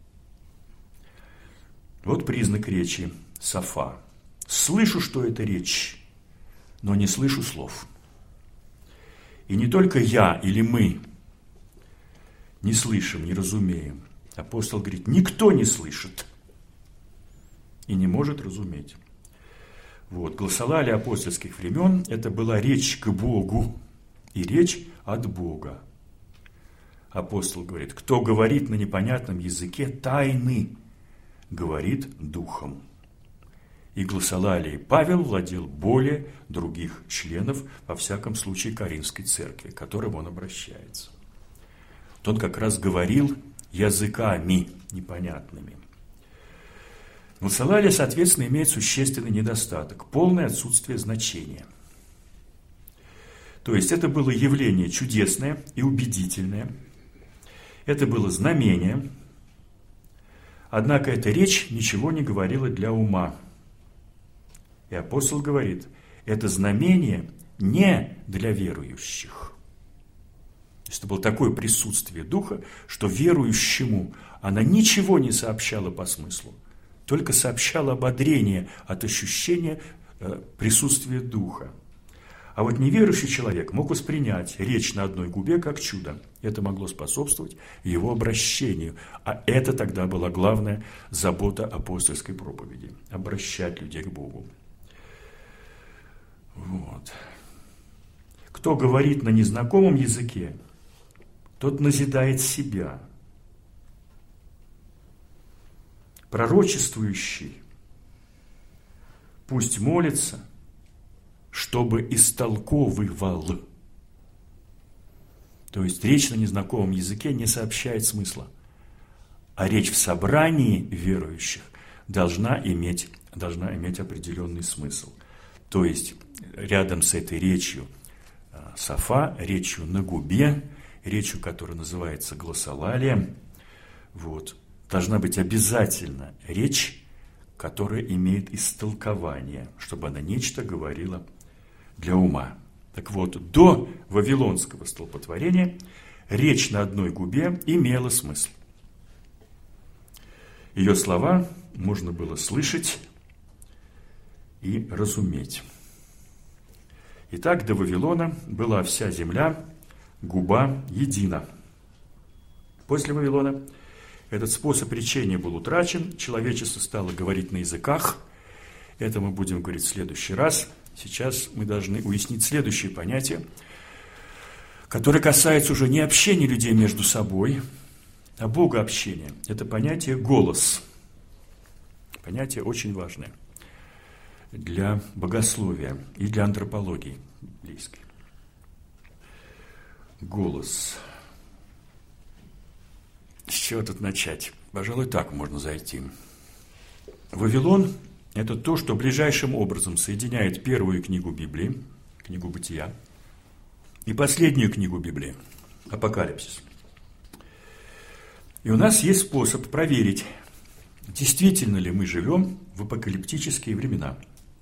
Вот признак речи Сафа. Слышу, что это речь, но не слышу слов. И не только я или мы не слышим, не разумеем. Апостол говорит, никто не слышит и не может разуметь. Вот, глоссолалия апостольских времен – это была речь к Богу и речь от Бога. Апостол говорит, кто говорит на непонятном языке тайны, говорит духом. И глоссолалией Павел владел более других членов, во всяком случае, Коринфской церкви, к которым он обращается. Он как раз говорил языками непонятными. Глоссолалия, соответственно, имеет существенный недостаток – полное отсутствие значения. То есть это было явление чудесное и убедительное. Это было знамение. Однако эта речь ничего не говорила для ума. И апостол говорит, это знамение не для верующих. То есть это было такое присутствие Духа, что верующему она ничего не сообщала по смыслу, только сообщала ободрение от ощущения присутствия Духа. А вот неверующий человек мог воспринять речь на одной губе как чудо. Это могло способствовать его обращению. А это тогда была главная забота апостольской проповеди – обращать людей к Богу. Вот. Кто говорит на незнакомом языке, тот назидает себя. Пророчествующий пусть молится, чтобы истолковывал. То есть речь на незнакомом языке не сообщает смысла, а речь в собрании верующих должна иметь, должна иметь определенный смысл. То есть рядом с этой речью сафа, речью на губе, речью, которая называется глоссолалием, вот, должна быть обязательно речь, которая имеет истолкование, чтобы она нечто говорила для ума. Так вот, до вавилонского столпотворения речь на одной губе имела смысл. Ее слова можно было слышать и разуметь. Итак, до Вавилона была вся земля, губа едина. После Вавилона этот способ речения был утрачен, человечество стало говорить на языках. Это мы будем говорить в следующий раз. Сейчас мы должны уяснить следующее понятие, которое касается уже не общения людей между собой, а богообщения. Это понятие «голос». Понятие очень важное для богословия и для антропологии библейской. Голос. С чего тут начать? Пожалуй, так можно зайти. Вавилон – это то, что ближайшим образом соединяет первую книгу Библии, книгу Бытия, и последнюю книгу Библии – Апокалипсис. И у нас есть способ проверить, действительно ли мы живем в апокалиптические времена.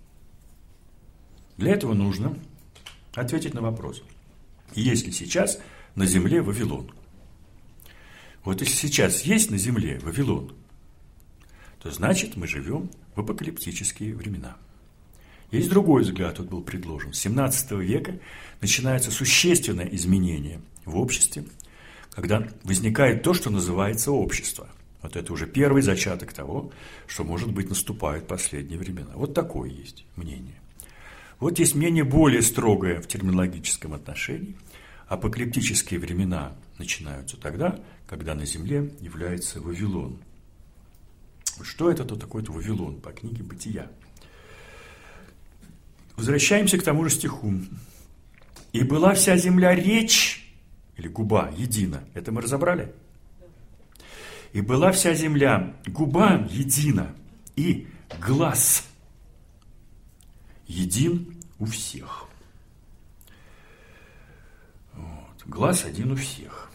Для этого нужно ответить на вопрос, есть ли сейчас на земле Вавилон. Вот если сейчас есть на земле Вавилон, то значит мы живем в апокалиптические времена. Есть другой взгляд, тут был предложен. С семнадцатого века начинается существенное изменение в обществе, когда возникает то, что называется общество. Вот это уже первый зачаток того, что, может быть, наступают последние времена. Вот такое есть мнение. Вот есть мнение более строгое в терминологическом отношении. Апокалиптические времена начинаются тогда, когда на земле является Вавилон. Что это то такое-то Вавилон по книге Бытия? Возвращаемся к тому же стиху. «И была вся земля речь, или губа, едина». Это мы разобрали? «И была вся земля губа едина, и глаз един у всех». Вот. Глаз один у всех.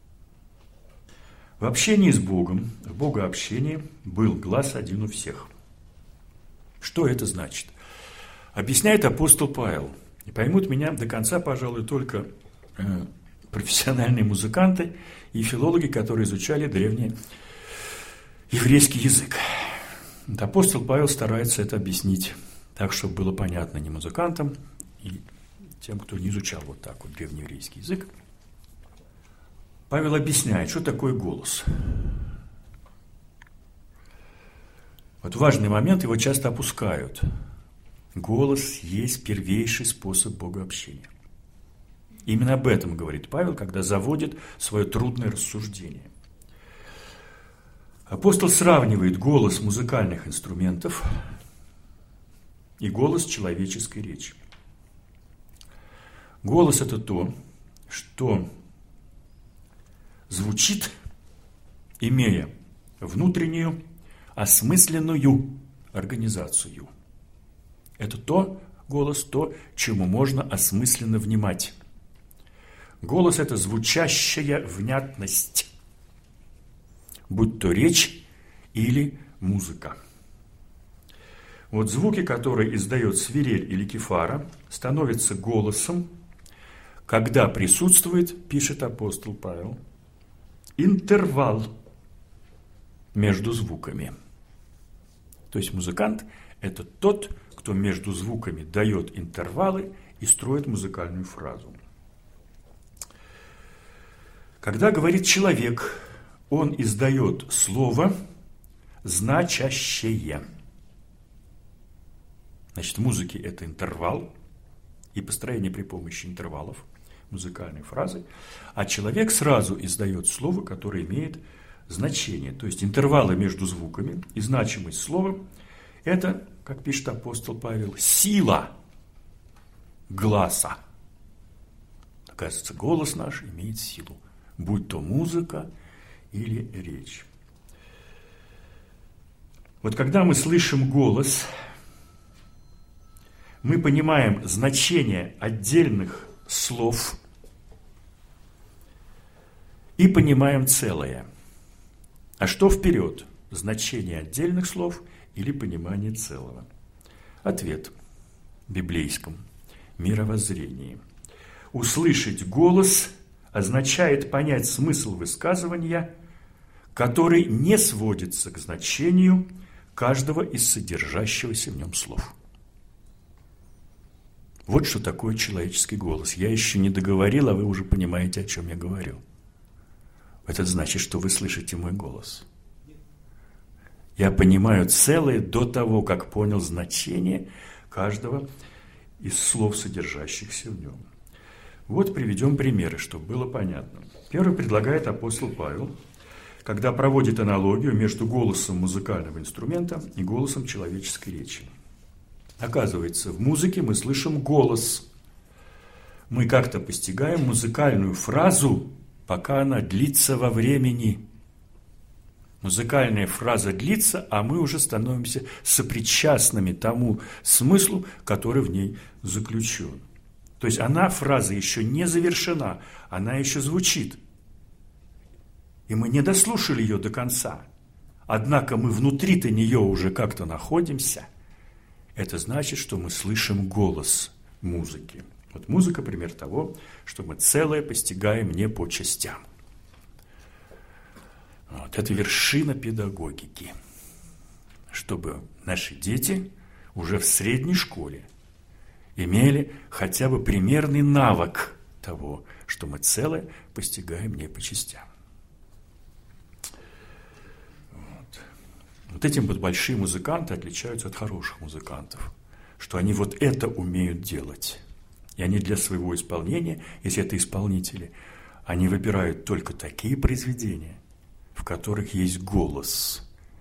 В общении с Богом, в богообщении был глаз один у всех. Что это значит? Объясняет апостол Павел. И поймут меня до конца, пожалуй, только э, профессиональные музыканты и филологи, которые изучали древний еврейский язык. Вот апостол Павел старается это объяснить так, чтобы было понятно не музыкантам и тем, кто не изучал вот так вот древнееврейский язык. Павел объясняет, что такое голос. Вот важный момент, его часто опускают. Голос есть первейший способ богообщения. Именно об этом говорит Павел, когда заводит свое трудное рассуждение. Апостол сравнивает голос музыкальных инструментов и голос человеческой речи. Голос – это то, что звучит, имея внутреннюю осмысленную организацию. Это то, голос, то, чему можно осмысленно внимать. Голос – это звучащая внятность, будь то речь или музыка. Вот звуки, которые издает свирель или кефара, становятся голосом, когда присутствует, пишет апостол Павел, интервал между звуками. То есть музыкант – это тот, кто между звуками дает интервалы и строит музыкальную фразу. Когда говорит человек, он издает слово, значащее. Значит, в музыке это интервал и построение при помощи интервалов музыкальной фразы, а человек сразу издает слово, которое имеет значение. То есть интервалы между звуками и значимость слова – это, как пишет апостол Павел, сила гласа. Оказывается, голос наш имеет силу, будь то музыка или речь. Вот когда мы слышим голос, мы понимаем значение отдельных слов и понимаем целое. А что вперед? Значение отдельных слов или понимание целого? Ответ в библейском мировоззрении. Услышать голос означает понять смысл высказывания, который не сводится к значению каждого из содержащегося в нем слов. Вот что такое человеческий голос. Я еще не договорил, а вы уже понимаете, о чем я говорю. Это значит, что вы слышите мой голос. Я понимаю целое до того, как понял значение каждого из слов, содержащихся в нем. Вот приведем примеры, чтобы было понятно. Первый предлагает апостол Павел, когда проводит аналогию между голосом музыкального инструмента и голосом человеческой речи. Оказывается, в музыке мы слышим голос. Мы как-то постигаем музыкальную фразу, пока она длится во времени. Музыкальная фраза длится, а мы уже становимся сопричастными тому смыслу, который в ней заключен. То есть она, фраза, еще не завершена, она еще звучит. И мы не дослушали ее до конца. Однако мы внутри-то нее уже как-то находимся. Это значит, что мы слышим голос музыки. Вот музыка – пример того, что мы целое постигаем не по частям. Вот это вершина педагогики. Чтобы наши дети уже в средней школе имели хотя бы примерный навык того, что мы целое постигаем не по частям. Вот. Вот этим вот большие музыканты отличаются от хороших музыкантов, что они вот это умеют делать. И они для своего исполнения, если это исполнители, они выбирают только такие произведения, в которых есть голос.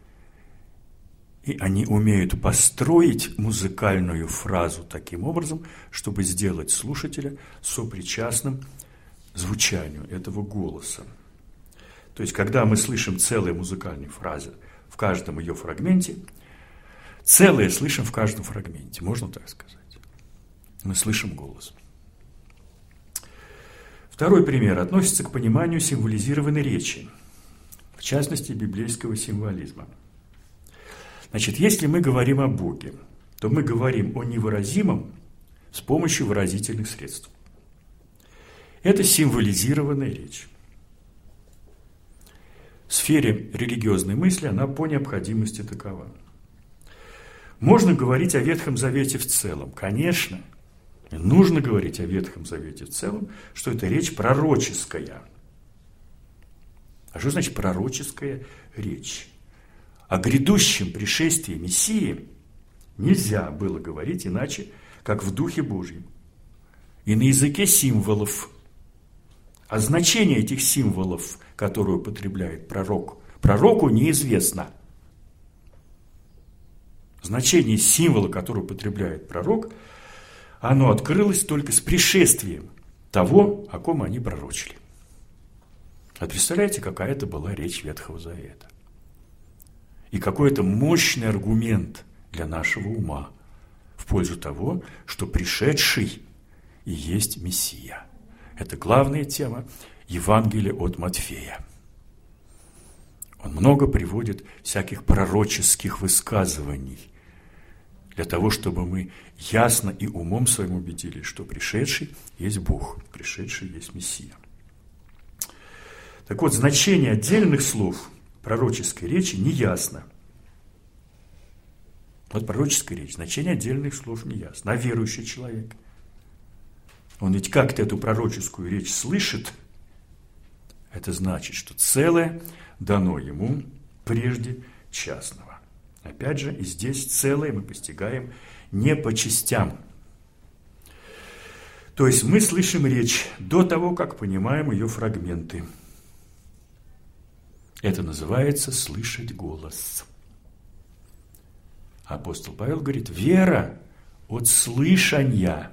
И они умеют построить музыкальную фразу таким образом, чтобы сделать слушателя сопричастным звучанию этого голоса. То есть, когда мы слышим целые музыкальные фразы в каждом ее фрагменте, целое слышим в каждом фрагменте, можно так сказать. Мы слышим голос. Второй пример относится к пониманию символизированной речи, в частности, библейского символизма. Значит, если мы говорим о Боге, то мы говорим о невыразимом с помощью выразительных средств. Это символизированная речь. В сфере религиозной мысли она по необходимости такова. Можно говорить о Ветхом Завете в целом. Конечно, нужно говорить о Ветхом Завете в целом, что это речь пророческая. А что значит пророческая речь? О грядущем пришествии Мессии нельзя было говорить иначе, как в Духе Божьем и на языке символов. А значение этих символов, которые употребляет пророк, пророку неизвестно. Значение символа, который употребляет пророк, оно открылось только с пришествием того, о ком они пророчили. А представляете, какая это была речь Ветхого Завета? И какой это мощный аргумент для нашего ума в в пользу того, что пришедший и есть Мессия. Это главная тема Евангелия от Матфея. Он много приводит всяких пророческих высказываний для того, чтобы мы ясно и умом своим убедились, что пришедший есть Бог, пришедший есть Мессия. Так вот, значение отдельных слов пророческой речи неясно. Вот пророческая речь, значение отдельных слов неясно. А верующий человек, он ведь как-то эту пророческую речь слышит, это значит, что целое дано ему прежде частного. Опять же, и здесь целое мы постигаем не по частям. То есть мы слышим речь до того, как понимаем ее фрагменты. Это называется слышать голос. Апостол Павел говорит, вера от слышания.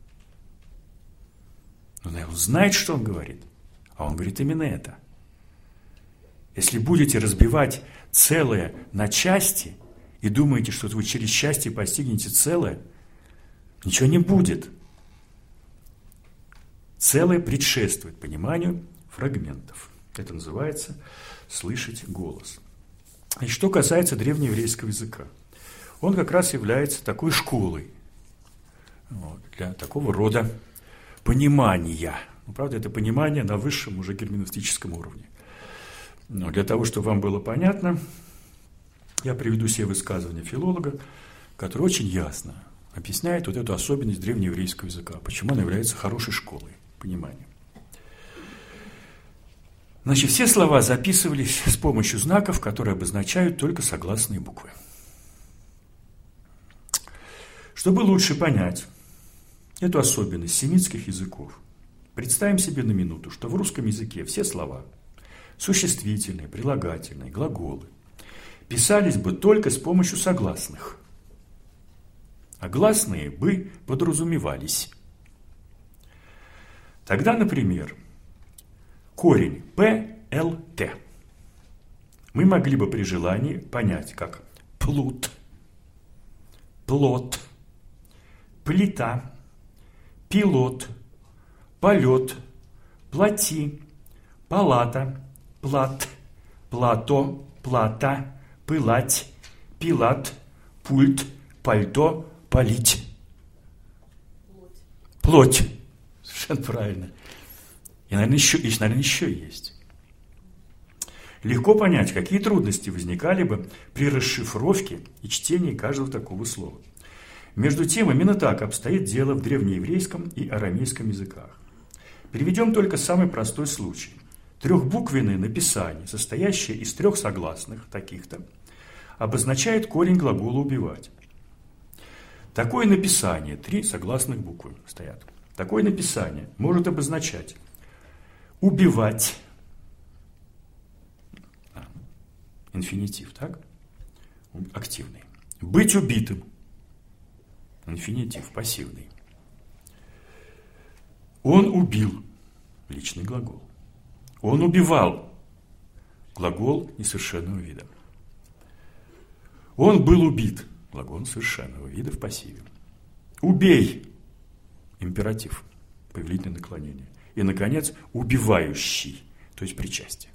Но он знает, что он говорит, а он говорит именно это. Если будете разбивать целое на части и думаете, что вы через части постигнете целое, ничего не будет. Целое предшествует пониманию фрагментов. Это называется слышать голос. И что касается древнееврейского языка, он как раз является такой школой вот, для такого рода понимания. Ну, правда, это понимание на высшем уже герменевтическом уровне. Но для того, чтобы вам было понятно, я приведу себе высказывание филолога, который очень ясно объясняет вот эту особенность древнееврейского языка, почему он является хорошей школой понимания. Значит, все слова записывались с помощью знаков, которые обозначают только согласные буквы. Чтобы лучше понять эту особенность семитских языков, представим себе на минуту, что в русском языке все слова, существительные, прилагательные, глаголы, писались бы только с помощью согласных, а гласные бы подразумевались. Тогда, например, корень П Л Т мы могли бы при желании понять как плут, плот, плита, пилот, полет, плати, палата, плат, плато, плата, пылать, пилат, пульт, пальто, полить. Плоть. Совершенно правильно. И, наверное, еще, и, наверное, еще есть. Легко понять, какие трудности возникали бы при расшифровке и чтении каждого такого слова. Между тем, именно так обстоит дело в древнееврейском и арамейском языках. Приведем только самый простой случай. Трехбуквенное написание, состоящее из трех согласных, таких-то, обозначает корень глагола «убивать». Такое написание, три согласных буквы стоят, такое написание может обозначать убивать, инфинитив, так? Активный. Быть убитым, инфинитив, пассивный. Он убил, личный глагол. Он убивал, глагол несовершенного вида. Он был убит, глагол совершенного вида в пассиве. Убей, императив, повелительное наклонение. И, наконец, убивающий, то есть причастие.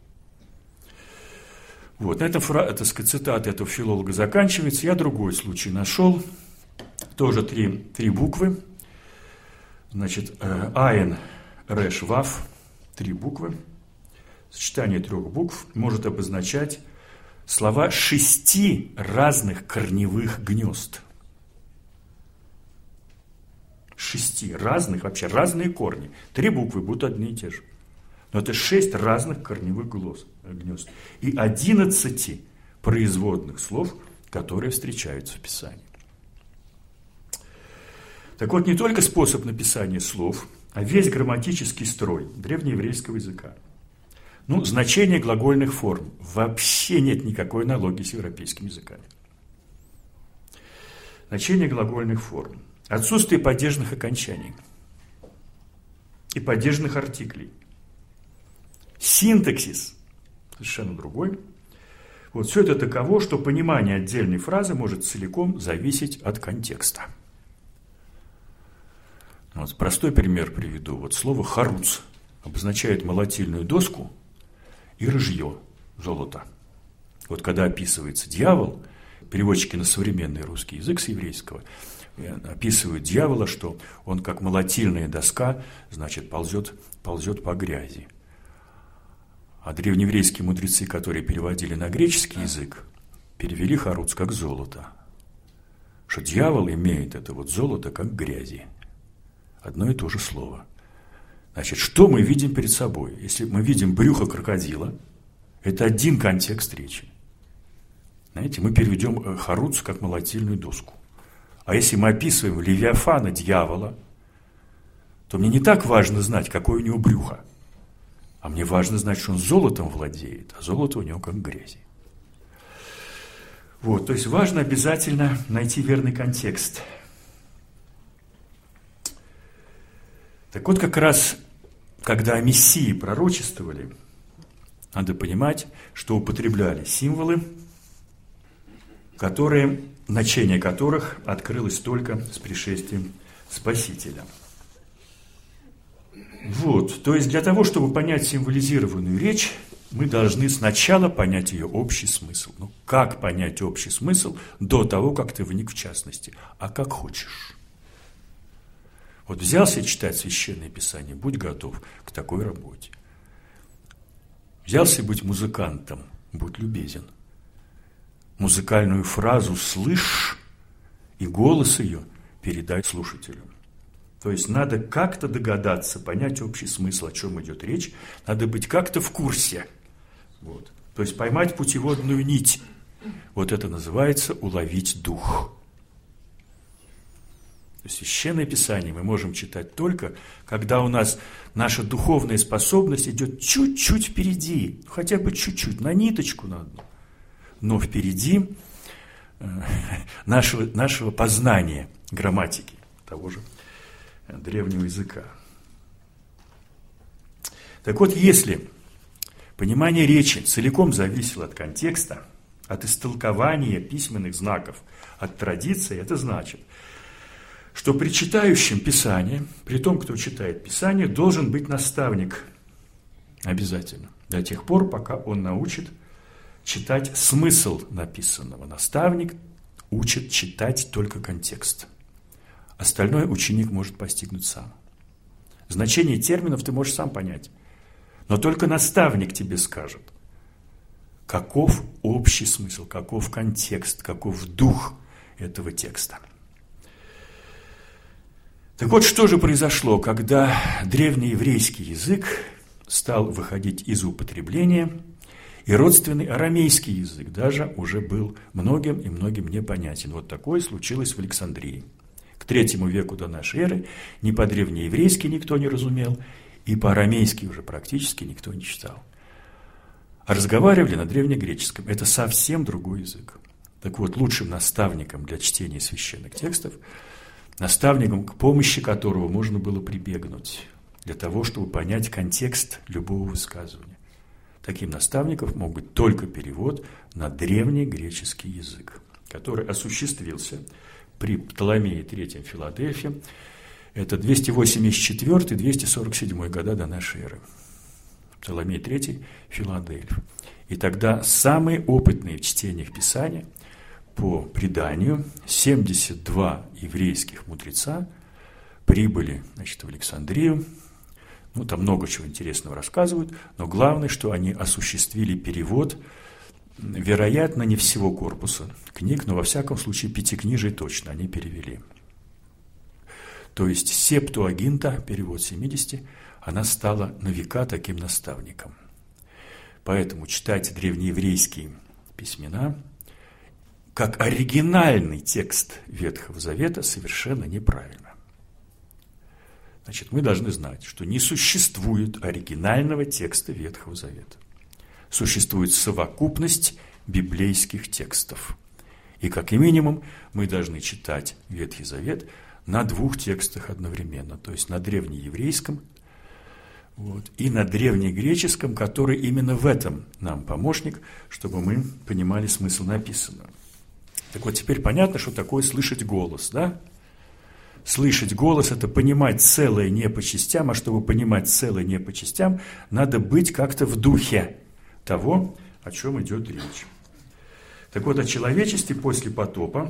Вот, на этом, так сказать, цитата этого филолога заканчивается. Я другой случай нашел. Тоже три, три буквы. Значит, айн, реш, вав. Три буквы. Сочетание трех букв может обозначать слова шести разных корневых гнезд. Шести разных, вообще разные корни. Три буквы будут одни и те же. Но это шесть разных корневых гнезд. И одиннадцати производных слов, которые встречаются в Писании. Так вот, не только способ написания слов, а весь грамматический строй древнееврейского языка. Ну, значение глагольных форм. Вообще нет никакой аналогии с европейскими языками. Значение глагольных форм. Отсутствие падежных окончаний и падежных артиклей. Синтаксис совершенно другой. Вот все это таково, что понимание отдельной фразы может целиком зависеть от контекста. Вот простой пример приведу. Вот слово «харуц» обозначает молотильную доску и рыжье, золото. Вот когда описывается дьявол, переводчики на современный русский язык с еврейского описывают дьявола, что он как молотильная доска, значит, ползет, ползет по грязи. А древнееврейские мудрецы, которые переводили на греческий язык, перевели харуц как золото. Что дьявол имеет это вот золото как грязи. Одно и то же слово. Значит, что мы видим перед собой? Если мы видим брюхо крокодила, это один контекст речи. Знаете, мы переведем харуц как молотильную доску. А если мы описываем Левиафана, дьявола, то мне не так важно знать, какое у него брюхо. А мне важно знать, что он золотом владеет, а золото у него как грязи. Вот, то есть важно обязательно найти верный контекст. Так вот, как раз, когда о Мессии пророчествовали, надо понимать, что употребляли символы, которые, значение которых открылось только с пришествием Спасителя. Вот, то есть для того, чтобы понять символизированную речь, мы должны сначала понять ее общий смысл. Ну, как понять общий смысл до того, как ты вник в частности? А как хочешь. Вот взялся читать Священное Писание, будь готов к такой работе. Взялся быть музыкантом, будь любезен. Музыкальную фразу слышь и голос ее передай слушателю. То есть надо как-то догадаться, понять общий смысл, о чем идет речь. Надо быть как-то в курсе. Вот. То есть поймать путеводную нить. Вот это называется уловить дух. Священное Писание мы можем читать только, когда у нас наша духовная способность идет чуть-чуть впереди, хотя бы чуть-чуть, на ниточку на одну, но впереди нашего, нашего познания грамматики, того же древнего языка. Так вот, если понимание речи целиком зависело от контекста, от истолкования письменных знаков, от традиции, это значит, что при читающем Писание, при том, кто читает Писание, должен быть наставник обязательно, до тех пор, пока он научит читать смысл написанного. Наставник учит читать только контекст. Остальное ученик может постигнуть сам. Значение терминов ты можешь сам понять, но только наставник тебе скажет, каков общий смысл, каков контекст, каков дух этого текста. Так вот, что же произошло, когда древнееврейский язык стал выходить из употребления, и родственный арамейский язык даже уже был многим и многим непонятен. Вот такое случилось в Александрии. К третьему веку до нашей эры ни по-древнееврейски никто не разумел, и по-арамейски уже практически никто не читал. А разговаривали на древнегреческом. Это совсем другой язык. Так вот, лучшим наставником для чтения священных текстов, наставником, к помощи которого можно было прибегнуть для того, чтобы понять контекст любого высказывания. Таким наставником мог быть только перевод на древний греческий язык, который осуществился при Птоломее третьем в Филадельфии. Это двести восемьдесят четвёртый - двести сорок седьмой года до нашей эры. Птоломей третий, Филадельфия. И тогда самые опытные в чтениях Писания, по преданию, семьдесят два еврейских мудреца прибыли, значит, в Александрию. Ну, там много чего интересного рассказывают, но главное, что они осуществили перевод, вероятно, не всего корпуса книг, но во всяком случае пятикнижий точно они перевели. То есть Септуагинта, перевод семидесяти, она стала на века таким наставником. Поэтому читать древнееврейские письмена как оригинальный текст Ветхого Завета совершенно неправильно. Значит, мы должны знать, что не существует оригинального текста Ветхого Завета. Существует совокупность библейских текстов. И как минимум мы должны читать Ветхий Завет на двух текстах одновременно. То есть на древнееврейском, Вот. И на древнегреческом, который именно в этом нам помощник, чтобы мы понимали смысл написанного. Так вот, теперь понятно, что такое слышать голос, да? Слышать голос – это понимать целое не по частям, а чтобы понимать целое не по частям, надо быть как-то в духе того, о чем идет речь. Так вот, о человечестве после потопа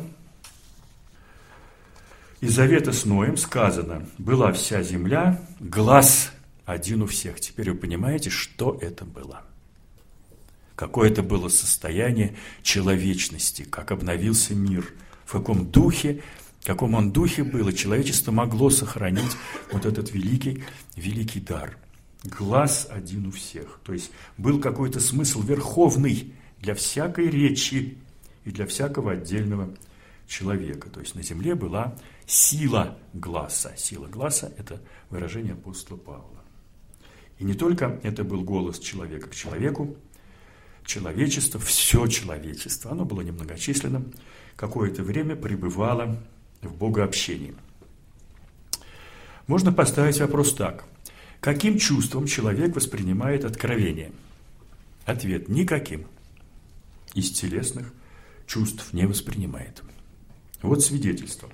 из Завета с Ноем сказано: «Была вся земля, глаз один у всех». Теперь вы понимаете, что это было. Какое это было состояние человечности, как обновился мир, в каком духе, в каком он духе было, человечество могло сохранить вот этот великий, великий дар. Глаз один у всех. То есть был какой-то смысл верховный для всякой речи и для всякого отдельного человека. То есть на земле была сила гласа. Сила гласа – это выражение апостола Павла. И не только это был голос человека к человеку, человечество, все человечество, оно было немногочисленным, какое-то время пребывало в богообщении. Можно поставить вопрос так: каким чувством человек воспринимает откровение? Ответ – никаким. Из телесных чувств не воспринимает. Вот свидетельство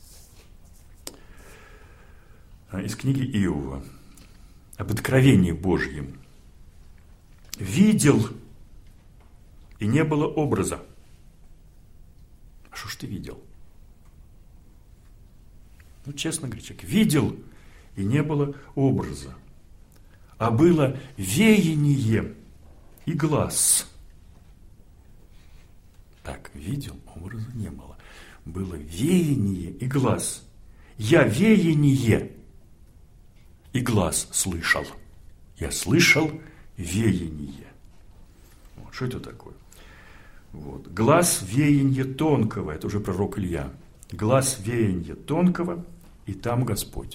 из книги Иова об откровении Божьем. «Видел, и не было образа». А что ж ты видел? Ну, честно говоря, человек видел, и не было образа, а было веяние и глаз. Так, видел, образа не было. Было веяние и глаз. Я веяние и глаз слышал. Я слышал веяние. Вот, что это такое? Вот. Глаз веяние тонкого, это уже пророк Илья. Глаз веяние тонкого, и там Господь.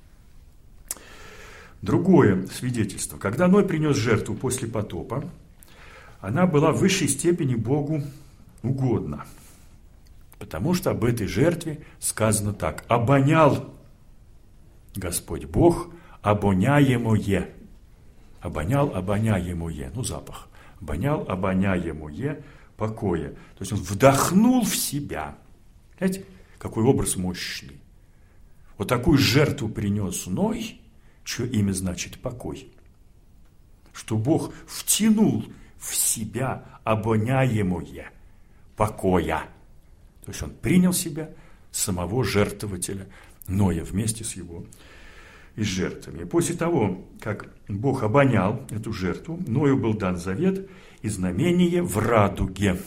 Другое свидетельство. Когда Ной принес жертву после потопа, она была в высшей степени Богу угодна. Потому что об этой жертве сказано так: «Обонял Господь Бог обоняемое». Обонял обоняемое, ну запах. Обонял обоняемое покоя. То есть он вдохнул в себя. Знаете, какой образ мощный. Вот такую жертву принес Ной, чье имя значит покой. Что Бог втянул в себя обоняемое покоя. То есть он принял в себя самого жертвователя Ноя вместе с его и жертвами. И после того, как Бог обонял эту жертву, Ною был дан завет и знамение в радуге.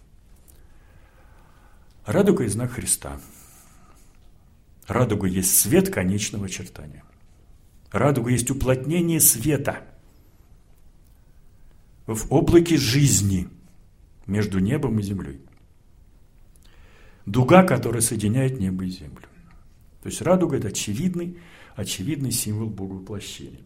Радуга есть знак Христа. Радуга есть свет конечного очертания. Радуга есть уплотнение света в облаке жизни между небом и землей. Дуга, которая соединяет небо и землю. То есть радуга – это очевидный, очевидный символ Боговоплощения.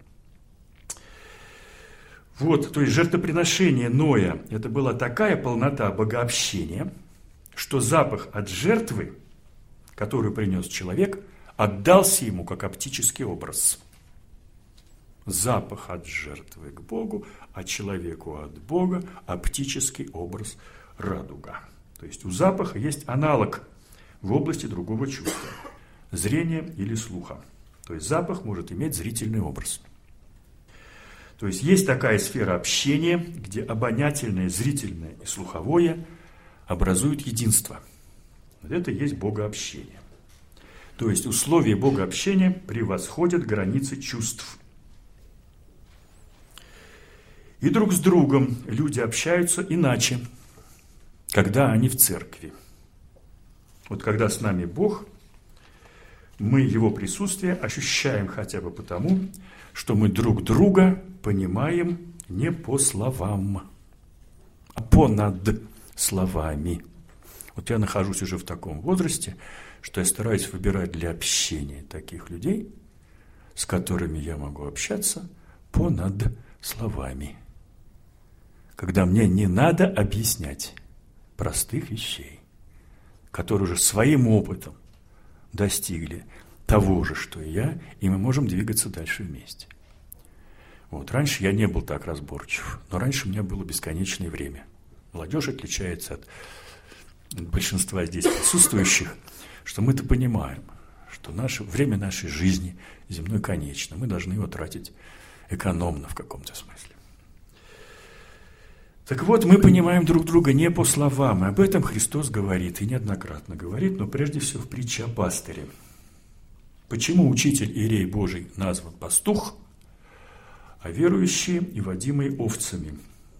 Вот, то есть жертвоприношение Ноя – это была такая полнота богообщения, что запах от жертвы, которую принес человек, отдался ему как оптический образ. Запах от жертвы к Богу, а человеку от Бога оптический образ радуга. То есть у запаха есть аналог в области другого чувства – зрения или слуха. То есть запах может иметь зрительный образ. То есть есть такая сфера общения, где обонятельное, зрительное и слуховое образуют единство. Вот это и есть богообщение. То есть условия богообщения превосходят границы чувств. И друг с другом люди общаются иначе, когда они в церкви. Вот когда с нами Бог, мы Его присутствие ощущаем хотя бы потому, что мы друг друга понимаем не по словам, а понад словами. Вот я нахожусь уже в таком возрасте, что я стараюсь выбирать для общения таких людей, с которыми я могу общаться понад словами. Когда мне не надо объяснять простых вещей, которые уже своим опытом достигли того же, что и я, и мы можем двигаться дальше вместе. Вот. Раньше я не был так разборчив, но раньше у меня было бесконечное время. Молодежь отличается от большинства здесь присутствующих, что мы-то понимаем, что наше, время нашей жизни земной конечно, мы должны его тратить экономно в каком-то смысле. Так вот, мы понимаем друг друга не по словам, и об этом Христос говорит, и неоднократно говорит, но прежде всего в притче о пастыре. Почему учитель Иерей Божий назван пастух, а верующие и водимые овцами?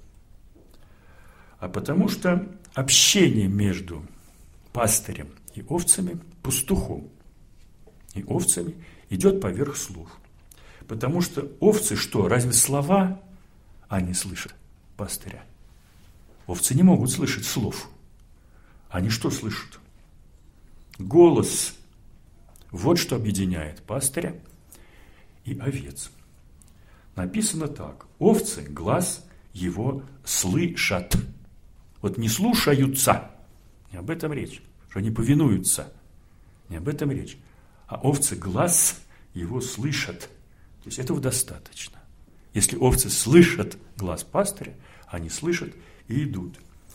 А потому что общение между пастырем и овцами, пастухом и овцами идет поверх слов. Потому что овцы что, разве слова они слышат пастыря? Овцы не могут слышать слов. Они что слышат? Голос. Вот что объединяет пастыря и овец. Написано так. Овцы глаз его слышат. Вот не слушаются. Не об этом речь. Что они повинуются. Не об этом речь. А овцы глаз его слышат. То есть этого достаточно. Если овцы слышат глаз пастыря, они слышат и идут.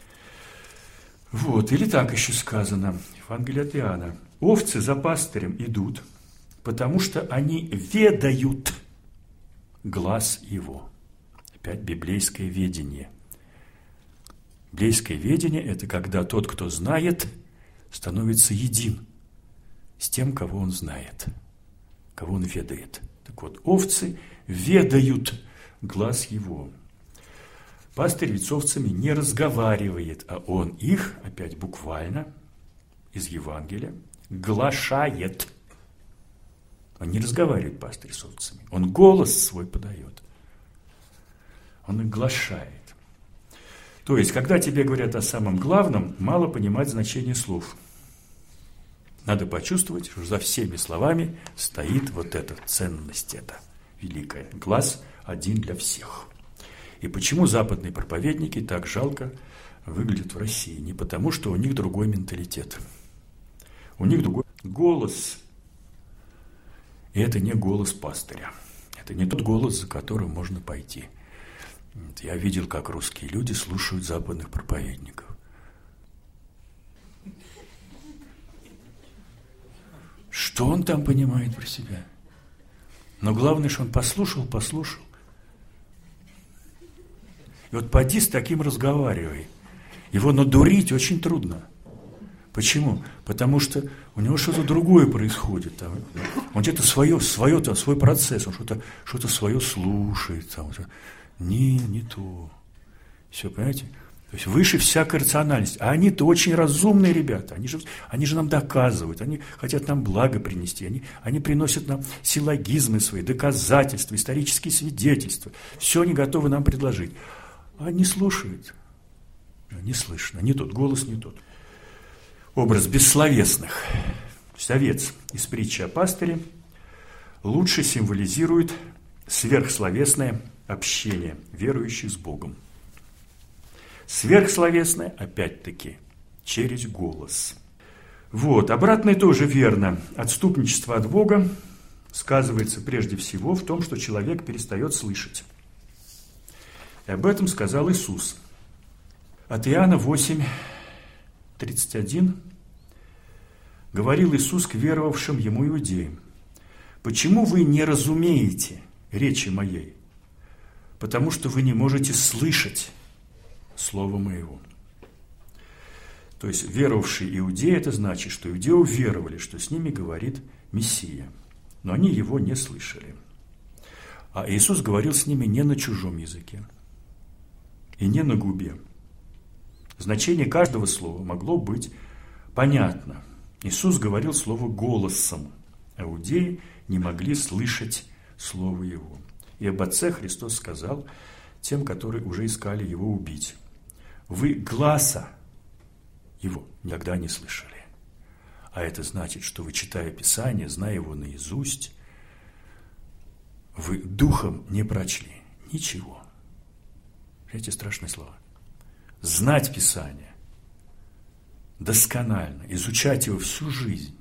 Вот, или так еще сказано, Евангелие от Иоанна. Овцы за пастырем идут, потому что они ведают глаз его. Опять библейское ведение. Библейское ведение – это когда тот, кто знает, становится един с тем, кого он знает, кого он ведает. Так вот, овцы ведают глаз его. Пастырь ведь с овцами не разговаривает, а он их, опять буквально, из Евангелия, глашает. Он не разговаривает, пастырь, с овцами. Он голос свой подает. Он их глашает. То есть, когда тебе говорят о самом главном, мало понимать значение слов. Надо почувствовать, что за всеми словами стоит вот эта ценность, эта великая. Глаз один для всех. И почему западные проповедники так жалко выглядят в России? Не потому, что у них другой менталитет. У них другой голос. И это не голос пастыря. Это не тот голос, за которым можно пойти. Я видел, как русские люди слушают западных проповедников. Что он там понимает про себя? Но главное, что он послушал, послушал. И вот поди с таким разговаривай. Его надурить очень трудно. Почему? Потому что у него что-то другое происходит. Там. Он где-то свое, свое там, свой процесс, он что-то, что-то свое слушает. Там. Не, не то. Все, понимаете? То есть выше всякой рациональности. А они-то очень разумные ребята. Они же, они же нам доказывают. Они хотят нам благо принести. Они, они приносят нам силлогизмы свои, доказательства, исторические свидетельства. Все они готовы нам предложить. А не слушают. Не слышно. Не тот. Голос не тот. Образ бессловесных. То есть овец из притчи о пастыре лучше символизирует сверхсловесное общение верующих с Богом. Сверхсловесное, опять-таки, через голос. Вот, обратное тоже верно. Отступничество от Бога сказывается прежде всего в том, что человек перестает слышать. И об этом сказал Иисус. От Иоанна восемь, тридцать один говорил Иисус к веровавшим Ему иудеям: «Почему вы не разумеете речи моей? Потому что вы не можете слышать Слово Моего». То есть веровавшие иудеи, это значит, что иудеи уверовали, что с ними говорит Мессия, но они Его не слышали. А Иисус говорил с ними не на чужом языке и не на губе. Значение каждого слова могло быть понятно. Иисус говорил слово голосом, а иудеи не могли слышать слово Его. И об Отце Христос сказал тем, которые уже искали Его убить: «Вы гласа Его никогда не слышали». А это значит, что вы, читая Писание, зная его наизусть, вы духом не прочли ничего. Эти страшные слова. Знать Писание досконально, изучать его всю жизнь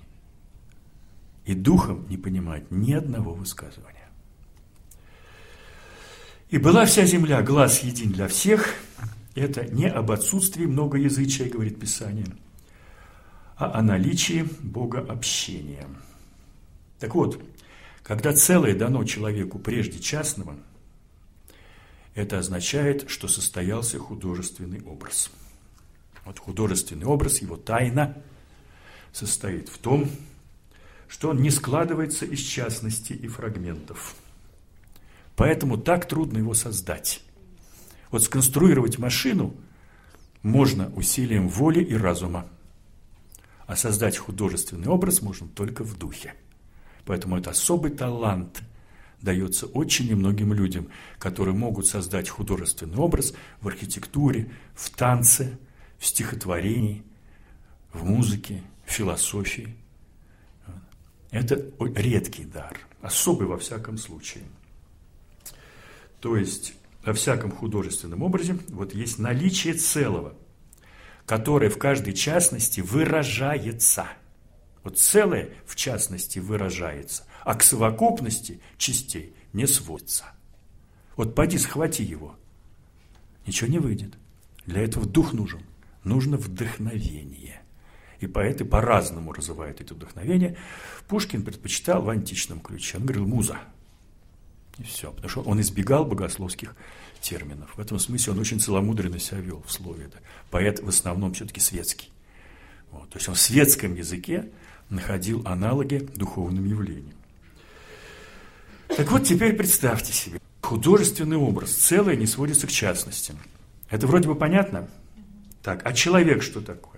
и духом не понимать ни одного высказывания. И была вся земля глас един для всех. Это не об отсутствии многоязычия, говорит Писание, а о наличии богообщения. Так вот, когда целое дано человеку прежде частного, это означает, что состоялся художественный образ. Вот художественный образ, его тайна состоит в том, что он не складывается из частностей и фрагментов. Поэтому так трудно его создать. Вот сконструировать машину можно усилием воли и разума, а создать художественный образ можно только в духе. Поэтому это особый талант дается очень немногим людям, которые могут создать художественный образ в архитектуре, в танце, в стихотворении, в музыке, в философии. Это редкий дар, особый во всяком случае. То есть во всяком художественном образе вот есть наличие целого, которое в каждой частности выражается. Вот целое в частности выражается, а к совокупности частей не сводится. Вот поди схвати его, ничего не выйдет. Для этого дух нужен, нужно вдохновение. И поэты по-разному развивают это вдохновение. Пушкин предпочитал в античном ключе, он говорил «муза». И все, потому что он избегал богословских терминов. В этом смысле он очень целомудренно себя вел в слове. Это поэт в основном все-таки светский. Вот. То есть он в светском языке находил аналоги духовным явлениям. Так вот, теперь представьте себе. Художественный образ, целое не сводится к частностям. Это вроде бы понятно? Так, а человек что такое?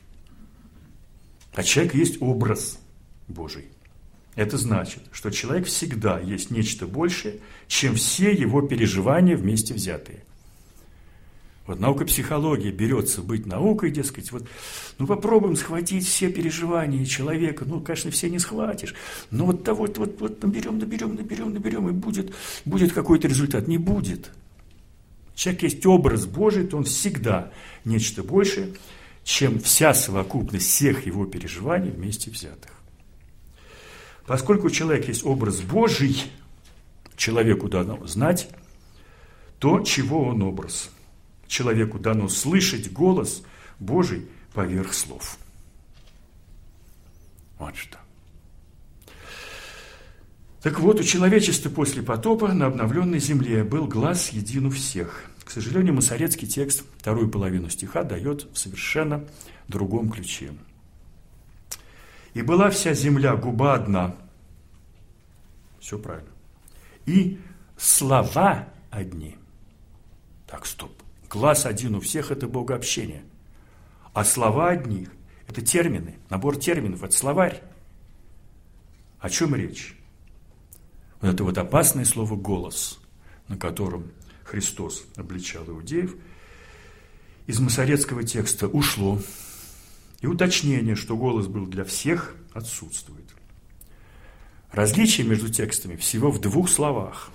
А человек есть образ Божий. Это значит, что человек всегда есть нечто большее, чем все его переживания вместе взятые. Вот наука психологии берется быть наукой, дескать, вот, ну попробуем схватить все переживания человека, ну, конечно, все не схватишь, но вот того, вот, вот, вот наберем, наберем, наберем, наберем, и будет, будет какой-то результат. Не будет. Человек есть образ Божий, то он всегда нечто большее, чем вся совокупность всех его переживаний вместе взятых. Поскольку человек есть образ Божий, человеку дано знать то, чего он образ. Человеку дано слышать голос Божий поверх слов. Вот что. Так вот, у человечества после потопа на обновленной земле был глас един у всех. К сожалению, масорецкий текст вторую половину стиха дает в совершенно другом ключе. И была вся земля губа одна. Все правильно. И слова одни. Так, стоп. Глас один у всех – это богообщение. А слова одни – это термины, набор терминов, это словарь. О чем речь? Вот это вот опасное слово «голос», на котором Христос обличал иудеев, из масорецкого текста ушло. И уточнение, что голос был для всех, отсутствует. Различие между текстами всего в двух словах.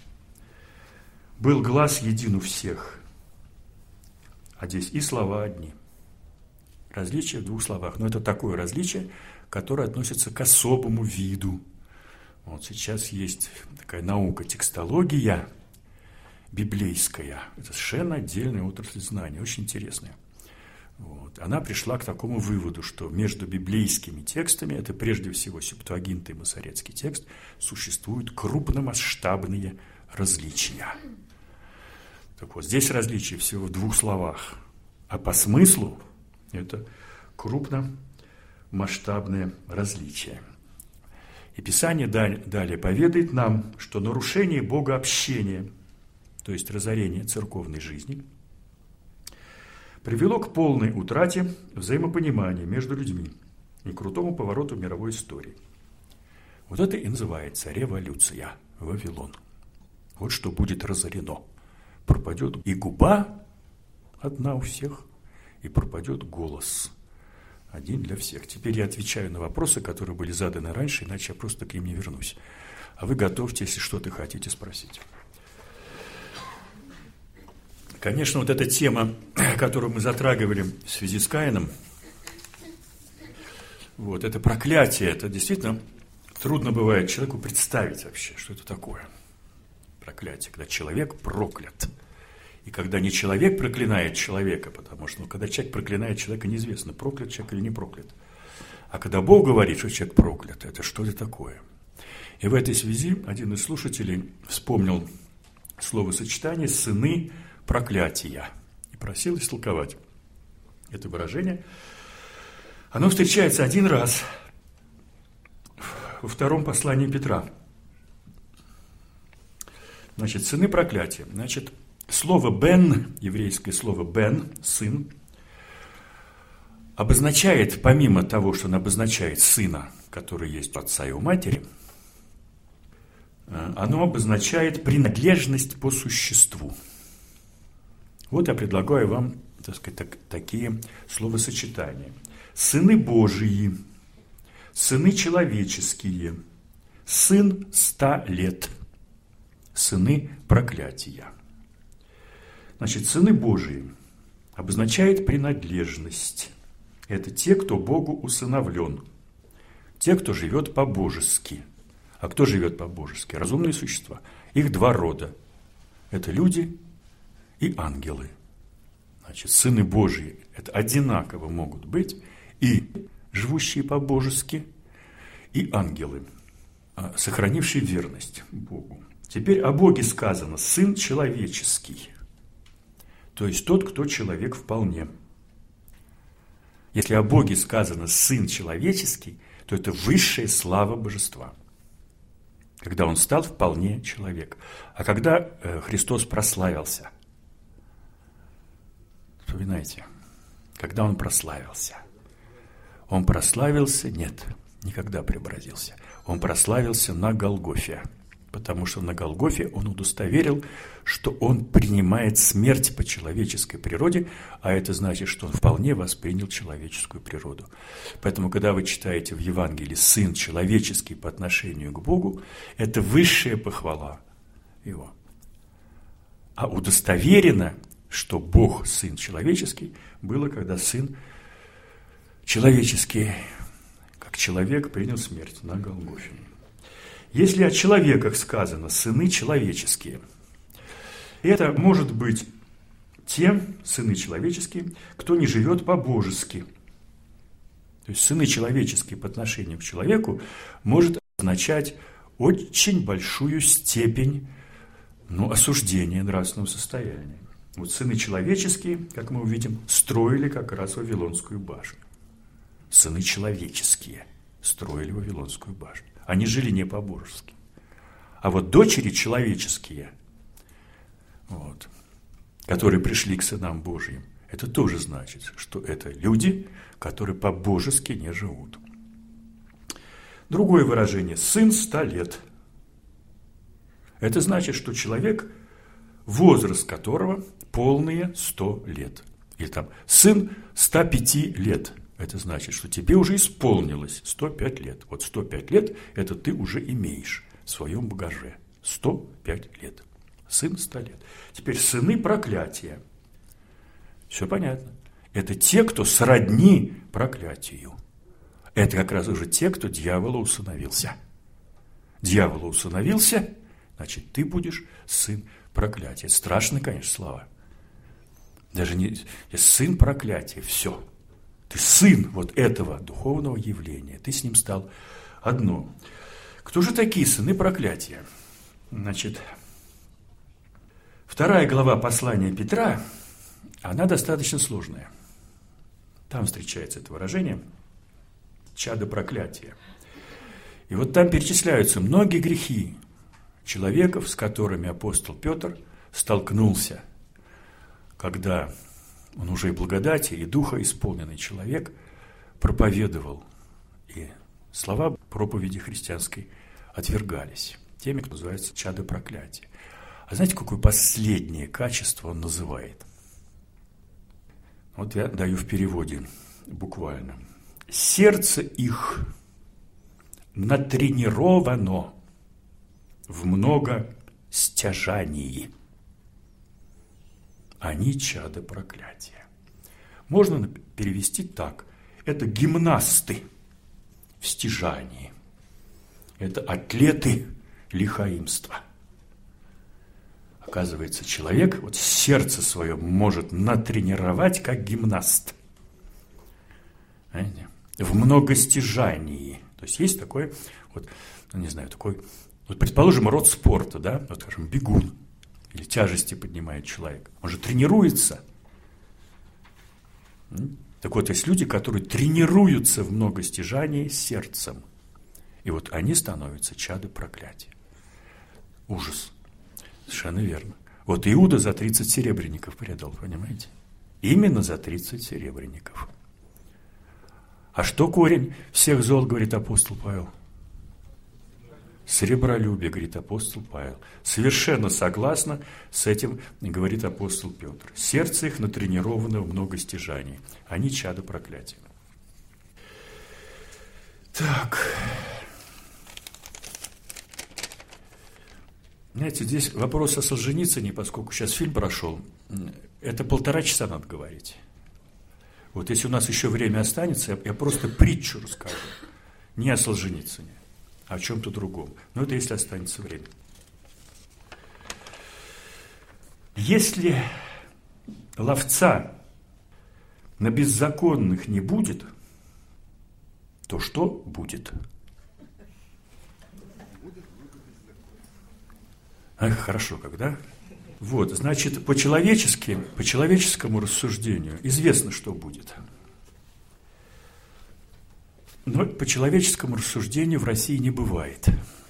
Был глас един у всех, а здесь и слова одни. Различие в двух словах. Но это такое различие, которое относится к особому виду. Вот сейчас есть такая наука текстология библейская. Это совершенно отдельная отрасль знания, очень интересная. Вот. Она пришла к такому выводу, что между библейскими текстами, это прежде всего Септуагинт и масорецкий текст, существуют крупномасштабные различия. Так вот, здесь различие всего в двух словах, а по смыслу это крупномасштабное различие. И Писание далее поведает нам, что нарушение богообщения, то есть разорение церковной жизни, привело к полной утрате взаимопонимания между людьми и крутому повороту мировой истории. Вот это и называется революция, Вавилон. Вот что будет разорено. Пропадет и губа одна у всех, и пропадет голос один для всех. Теперь я отвечаю на вопросы, которые были заданы раньше, иначе я просто к ним не вернусь. А вы готовьте, если что-то хотите спросить. Конечно, вот эта тема, которую мы затрагивали в связи с Каином, вот, это проклятие, это действительно трудно бывает человеку представить вообще, что это такое. проклятие, когда человек проклят. И когда не человек проклинает человека, потому что ну, когда человек проклинает человека, неизвестно, проклят человек или не проклят. А когда Бог говорит, что человек проклят, это что это такое? И в этой связи один из слушателей вспомнил словосочетание «сыны проклятия» и просил истолковать это выражение. Оно встречается один раз во втором послании Петра. Значит, сыны проклятия. Значит, слово «бен», еврейское слово «бен», «сын», обозначает, помимо того, что он обозначает сына, который есть у отца и у матери, оно обозначает принадлежность по существу. Вот я предлагаю вам, так сказать, так, такие словосочетания. Сыны Божии, сыны человеческие, сын ста лет, сыны проклятия. Значит, сыны Божии обозначает принадлежность. Это те, кто Богу усыновлен, те, кто живет по-божески. А кто живет по-божески? Разумные существа. Их два рода. Это люди и ангелы. Значит, сыны Божьи это одинаково могут быть и живущие по-божески, и ангелы, сохранившие верность Богу. Теперь о Боге сказано «сын человеческий», то есть тот, кто человек вполне. Если о Боге сказано «сын человеческий», то это высшая слава божества, когда он стал вполне человек. А когда Христос прославился, вспоминайте, когда он прославился, он прославился, нет, никогда преобразился, он прославился на Голгофе, потому что на Голгофе он удостоверил, что он принимает смерть по человеческой природе, а это значит, что он вполне воспринял человеческую природу. Поэтому, когда вы читаете в Евангелии «сын человеческий» по отношению к Богу, это высшая похвала его. А удостоверено, что Бог сын человеческий, было, когда сын человеческий, как человек, принял смерть на Голгофе. Если о человеках сказано «сыны человеческие», это может быть те сыны человеческие, кто не живет по-божески. То есть сыны человеческие по отношению к человеку может означать очень большую степень ну, осуждения нравственного состояния. Вот сыны человеческие, как мы увидим, строили как раз Вавилонскую башню. Сыны человеческие строили Вавилонскую башню. Они жили не по-божески. А вот дочери человеческие, вот, которые пришли к сынам Божьим, это тоже значит, что это люди, которые по-божески не живут. Другое выражение – сын ста лет. Это значит, что человек, возраст которого полные сто лет. Или там сын ста пяти лет. Это значит, что тебе уже исполнилось сто пять лет. Вот сто пять лет – это ты уже имеешь в своем багаже. сто пять лет. Сын ста лет. Теперь сыны проклятия. Все понятно. Это те, кто сродни проклятию. Это как раз уже те, кто дьявола усыновился. Дьявола усыновился, значит, ты будешь сын проклятия. Страшные, конечно, слова. Даже не сын проклятия, все. Ты сын вот этого духовного явления, ты с ним стал одно. Кто же такие сыны проклятия? Значит, вторая глава послания Петра, она достаточно сложная. Там встречается это выражение «чадо проклятия». И вот там перечисляются многие грехи человеков, с которыми апостол Петр столкнулся, когда он уже и благодати, и духа исполненный человек проповедовал, и слова проповеди христианской отвергались теми, кто называется чадо проклятия. А знаете, какое последнее качество он называет? Вот я даю в переводе буквально. Сердце их натренировано в многостяжании. Они чадо проклятия. Можно перевести так. Это гимнасты в стяжании. Это атлеты лихаимства. Оказывается, человек вот сердце свое может натренировать как гимнаст. Понимаете? В многостяжании. То есть есть такой, вот, ну, не знаю, такой, вот, предположим, род спорта, да, вот, скажем, бегун или тяжести поднимает человек. Он же тренируется. Так вот, есть люди, которые тренируются в многостяжании сердцем. И вот они становятся чадо проклятия. Ужас. Совершенно верно. Вот Иуда за тридцать серебряников предал, понимаете? Именно за тридцать серебряников. А что корень всех зол, говорит апостол Павел? Сребролюбие, говорит апостол Павел. Совершенно согласно с этим говорит апостол Петр. Сердце их натренировано в многостяжании. Они чадо проклятия. Так. Знаете, здесь вопрос о Солженицыне, поскольку сейчас фильм прошел, это полтора часа надо говорить. Вот если у нас еще время останется, я просто притчу расскажу. Не о Солженицыне, а о чем-то другом. Но это если останется время. Если ловца на беззаконных не будет, то что будет? Ах, хорошо, когда? Вот, значит, по-человечески, по человеческому рассуждению известно, что будет. Но по человеческому рассуждению в России не бывает.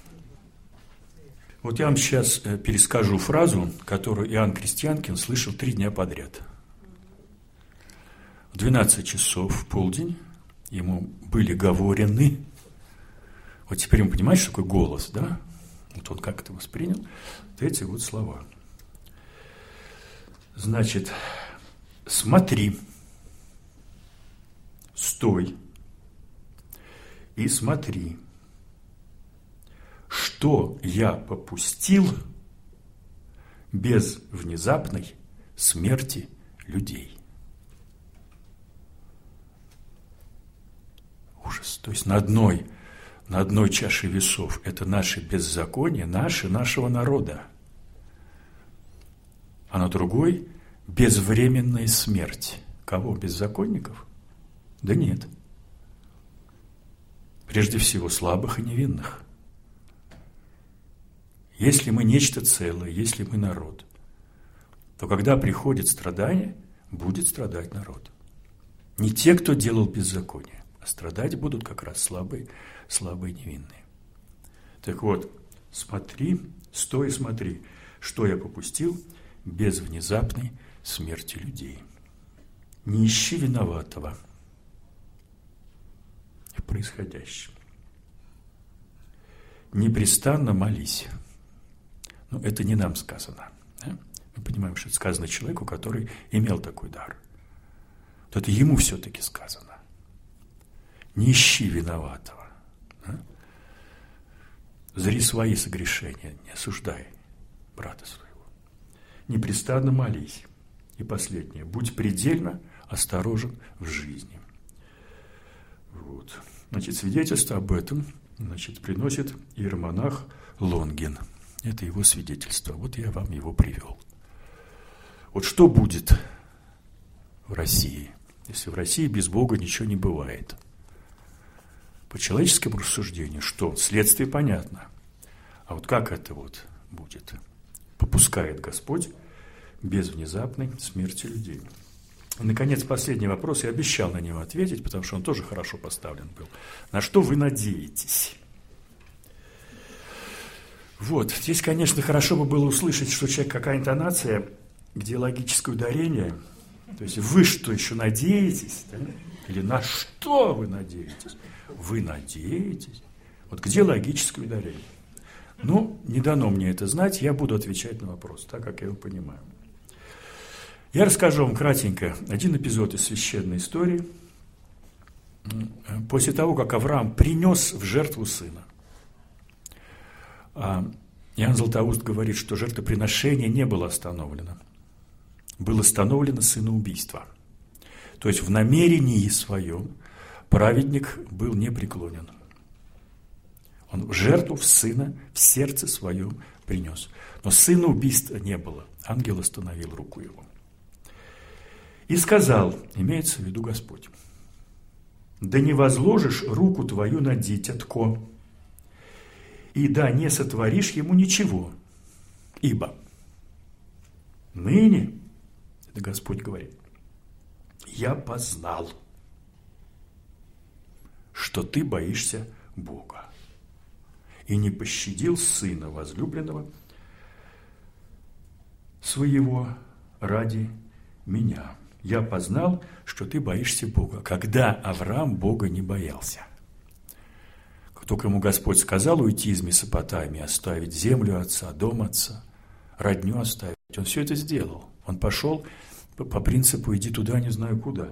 Вот я вам сейчас перескажу фразу, которую Иоанн Крестьянкин слышал три дня подряд. В двенадцать часов в полдень ему были говорены. Вот теперь мы понимаем, что такое голос, да? Вот он как это воспринял? Вот эти вот слова. Значит, смотри, стой и смотри, что я попустил без внезапной смерти людей. Ужас. То есть на одной, на одной чаше весов это наши беззакония, наши, нашего народа. А на другой безвременная смерть. Кого? Беззаконников? Да нет. Прежде всего слабых и невинных. Если мы нечто целое, если мы народ, то когда приходит страдание, будет страдать народ. Не те, кто делал беззаконие, а страдать будут как раз слабые, слабые невинные. Так вот, смотри, стой и смотри, что я попустил без внезапной смерти людей. Не ищи виноватого в происходящем. Непрестанно молись. Но это не нам сказано. Да? Мы понимаем, что это сказано человеку, который имел такой дар. То это ему все-таки сказано. Не ищи виноватого. Да? Зри свои согрешения, не осуждай брата своего. Непрестанно молись. И последнее. Будь предельно осторожен в жизни. Вот. Значит, свидетельство об этом, значит, приносит иеромонах Лонгин. Это его свидетельство. Вот я вам его привел. Вот что будет в России, если в России без Бога ничего не бывает? По человеческому рассуждению, что? Следствие понятно. А вот как это вот будет? Попускает Господь без внезапной смерти людей. И, наконец, последний вопрос. Я обещал на него ответить, потому что он тоже хорошо поставлен был. На что вы надеетесь? Вот. Здесь, конечно, хорошо бы было услышать, что у человека какая интонация, где логическое ударение. То есть вы что, еще надеетесь? Да? Или на что вы надеетесь? Вы надеетесь? Вот где логическое ударение? Ну, не дано мне это знать, я буду отвечать на вопрос, так как я его понимаю. Я расскажу вам кратенько один эпизод из священной истории. После того, как Авраам принес в жертву сына, Иоанн Златоуст говорит, что жертвоприношение не было остановлено. Было остановлено сыноубийство. То есть в намерении своем праведник был непреклонен. Он жертву в сына в сердце своем принес. Но сына убийства не было. Ангел остановил руку его. И сказал, имеется в виду Господь: да не возложишь руку твою на дитятко, и да не сотворишь ему ничего, ибо ныне, это Господь говорит, я познал, что ты боишься Бога, и не пощадил сына возлюбленного своего ради меня. Я познал, что ты боишься Бога. Когда Авраам Бога не боялся. Как только ему Господь сказал уйти из Месопотамии, оставить землю отца, дом отца, родню оставить, он все это сделал. Он пошел по принципу «иди туда, не знаю куда».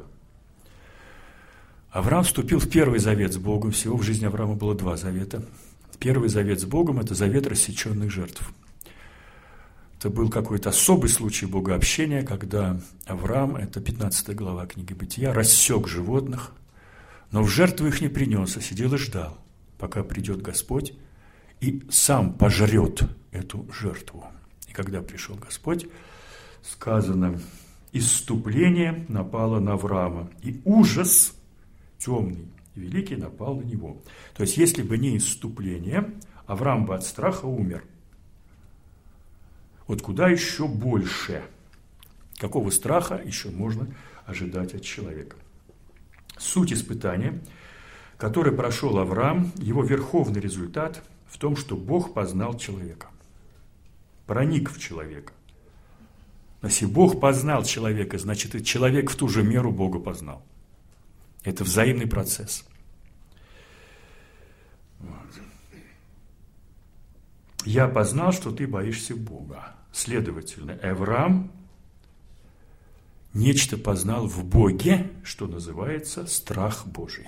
Авраам вступил в первый завет с Богом. Всего в жизни Авраама было два завета. Первый завет с Богом – это завет рассеченных жертв. Это был какой-то особый случай богообщения, когда Авраам, это пятнадцатая глава книги Бытия, рассек животных, но в жертву их не принес, а сидел и ждал, пока придет Господь и сам пожрет эту жертву. И когда пришел Господь, сказано, исступление напало на Авраама, и ужас темный и великий напал на него. То есть, если бы не исступление, Авраам бы от страха умер. Вот куда еще больше? Какого страха еще можно ожидать от человека? Суть испытания, которое прошел Авраам, его верховный результат в том, что Бог познал человека. Проник в человека. Но если Бог познал человека, значит и человек в ту же меру Бога познал. Это взаимный процесс. Вот. Я познал, что ты боишься Бога. Следовательно, Авраам нечто познал в Боге, что называется страх Божий.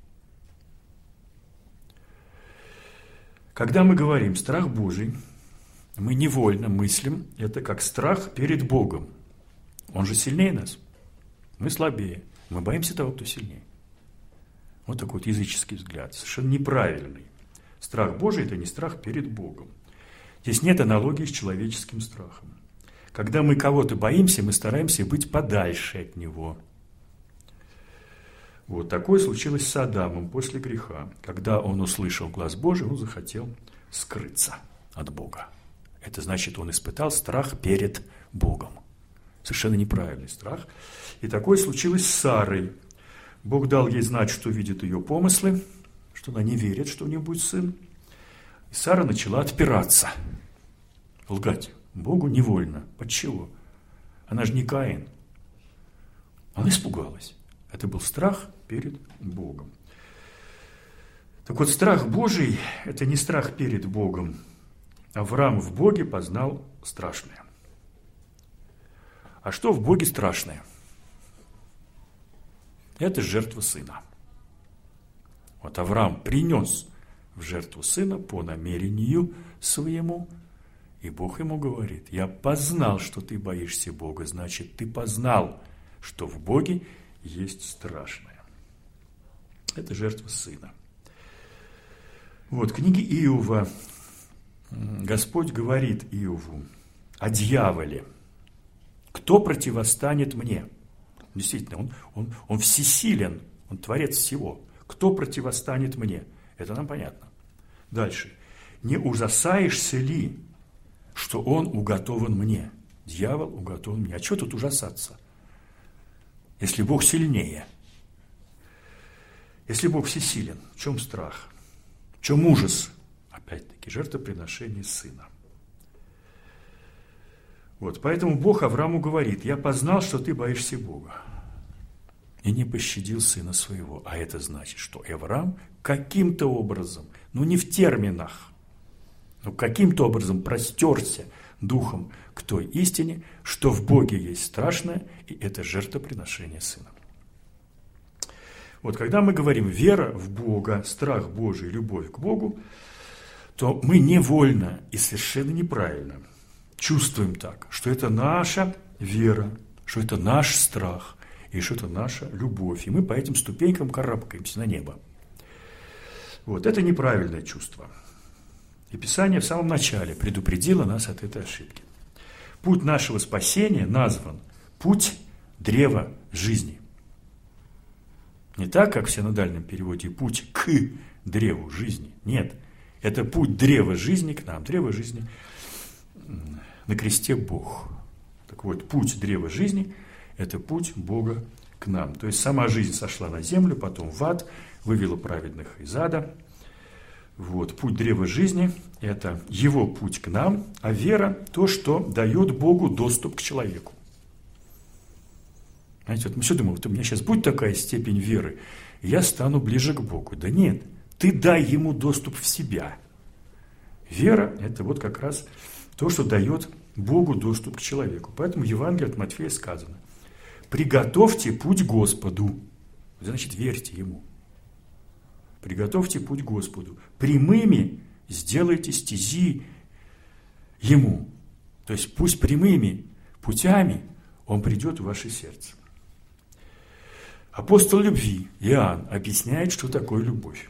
Когда мы говорим «страх Божий», мы невольно мыслим это как страх перед Богом. Он же сильнее нас, мы слабее. Мы боимся того, кто сильнее. Вот такой вот языческий взгляд, совершенно неправильный. Страх Божий – это не страх перед Богом. Здесь нет аналогии с человеческим страхом. Когда мы кого-то боимся, мы стараемся быть подальше от него. Вот такое случилось с Адамом после греха. Когда он услышал глас Божий, он захотел скрыться от Бога. Это значит, он испытал страх перед Богом. Совершенно неправильный страх. И такое случилось с Сарой. Бог дал ей знать, что видит ее помыслы, что она не верит, что у нее будет сын. И Сара начала отпираться, лгать Богу невольно. Отчего? Она же не Каин. Она испугалась. Это был страх перед Богом. Так вот, страх Божий – это не страх перед Богом. Авраам в Боге познал страшное. А что в Боге страшное? Это жертва сына. Вот Авраам принес в жертву сына по намерению своему, и Бог ему говорит: я познал, что ты боишься Бога, значит, ты познал, что в Боге есть страшное. Это жертва сына. Вот, в книге Иова Господь говорит Иову о дьяволе. Кто противостанет мне? Действительно, он, он, он всесилен, он творец всего. Кто противостанет мне? Это нам понятно. Дальше. Не ужасаешься ли, что он уготован мне? Дьявол уготован мне. А чего тут ужасаться? Если Бог сильнее, если Бог всесилен, в чем страх? В чем ужас? Опять-таки, жертвоприношение сына. Вот, поэтому Бог Аврааму говорит: я познал, что ты боишься Бога, и не пощадил сына своего. А это значит, что Авраам каким-то образом, ну не в терминах, но каким-то образом простерся духом к той истине, что в Боге есть страшное, и это жертвоприношение сына. Вот когда мы говорим вера в Бога, страх Божий, любовь к Богу, то мы невольно и совершенно неправильно чувствуем так, что это наша вера, что это наш страх, и что это наша любовь. И мы по этим ступенькам карабкаемся на небо. Вот это неправильное чувство. И Писание в самом начале предупредило нас от этой ошибки. Путь нашего спасения назван «Путь древа жизни». Не так, как в синодальном переводе «Путь к древу жизни». Нет, это путь древа жизни к нам. Древо жизни на кресте Бог. Так вот, путь древа жизни – это путь Бога к нам. То есть сама жизнь сошла на землю, потом в ад, вывела праведных из ада. Вот, путь древа жизни – это его путь к нам, а вера – то, что дает Богу доступ к человеку. Знаете, вот мы все думаем, вот у меня сейчас будет такая степень веры, и я стану ближе к Богу. Да нет, ты дай ему доступ в себя. Вера – это вот как раз то, что дает Богу доступ к человеку. Поэтому в Евангелии от Матфея сказано: «Приготовьте путь Господу». Значит, верьте Ему. Приготовьте путь Господу. Прямыми сделайте стези Ему. То есть пусть прямыми путями Он придет в ваше сердце. Апостол любви Иоанн объясняет, что такое любовь.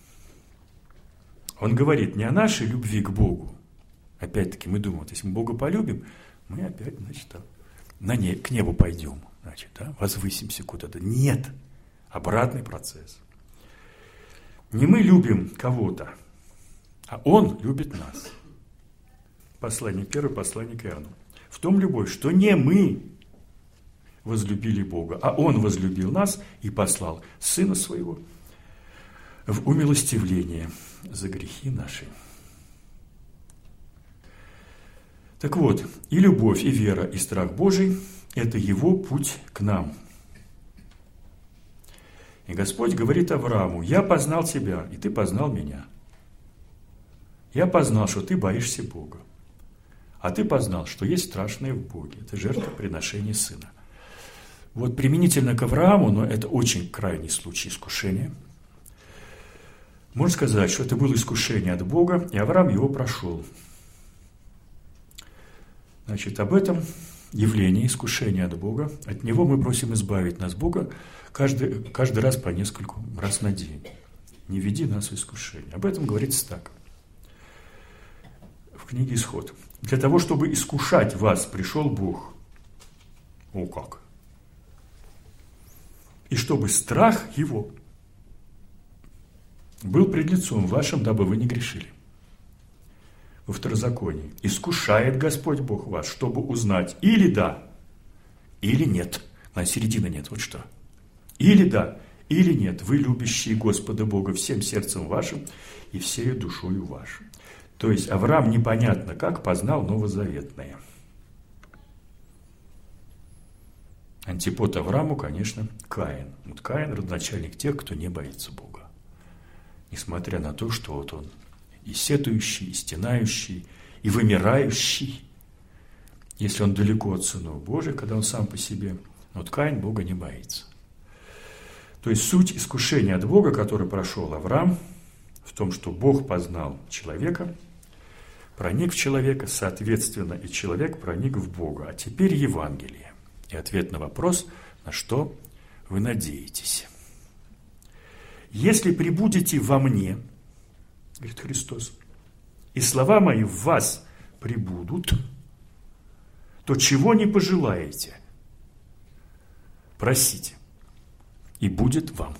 Он говорит не о нашей любви к Богу. Опять-таки мы думаем, если мы Бога полюбим, мы опять, значит, на не, к небу пойдем, значит, да, возвысимся куда-то. Нет, обратный процесс. Не мы любим кого-то, а Он любит нас. Послание первое, послание к Иоанну. В том любовь, что не мы возлюбили Бога, а Он возлюбил нас и послал Сына Своего в умилостивление за грехи наши. Так вот, и любовь, и вера, и страх Божий – это Его путь к нам. И Господь говорит Аврааму: «Я познал тебя, и ты познал меня. Я познал, что ты боишься Бога. А ты познал, что есть страшное в Боге. Это жертвоприношение Сына». Вот применительно к Аврааму, но это очень крайний случай искушения, можно сказать, что это было искушение от Бога, и Авраам его прошел. Значит, об этом явлении искушения от Бога, от него мы просим избавить нас Бога каждый, каждый раз по нескольку раз на день. Не веди нас в искушение. Об этом говорится так. В книге Исход. Для того, чтобы искушать вас, пришел Бог. О как! И чтобы страх Его был пред лицом вашим, дабы вы не грешили. Во Второзаконии. Искушает Господь Бог вас, чтобы узнать, или да, или нет. На середины нет, вот что. Или да, или нет, вы любящие Господа Бога всем сердцем вашим и всею душою вашей. То есть Авраам непонятно как познал новозаветное. Антипод Аврааму, конечно, Каин. Вот Каин – родоначальник тех, кто не боится Бога. Несмотря на то, что вот он и сетующий, и стенающий, и вымирающий, если он далеко от сынов Божьих, когда он сам по себе. Вот Каин Бога не боится. То есть суть искушения от Бога, который прошел Авраам, в том, что Бог познал человека, проник в человека, соответственно, и человек проник в Бога. А теперь Евангелие. И ответ на вопрос, на что вы надеетесь. «Если пребудете во мне, — говорит Христос, — и слова мои в вас пребудут, то чего не пожелаете, просите, и будет вам».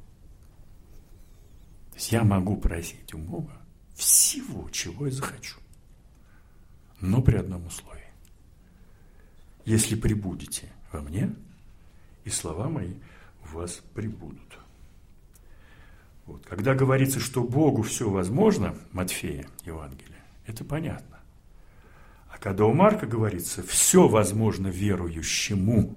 То есть я могу просить у Бога всего, чего я захочу, но при одном условии. Если пребудете во мне, и слова мои в вас пребудут. Вот. Когда говорится, что Богу все возможно, Матфея, Евангелие, это понятно. А когда у Марка говорится, все возможно верующему,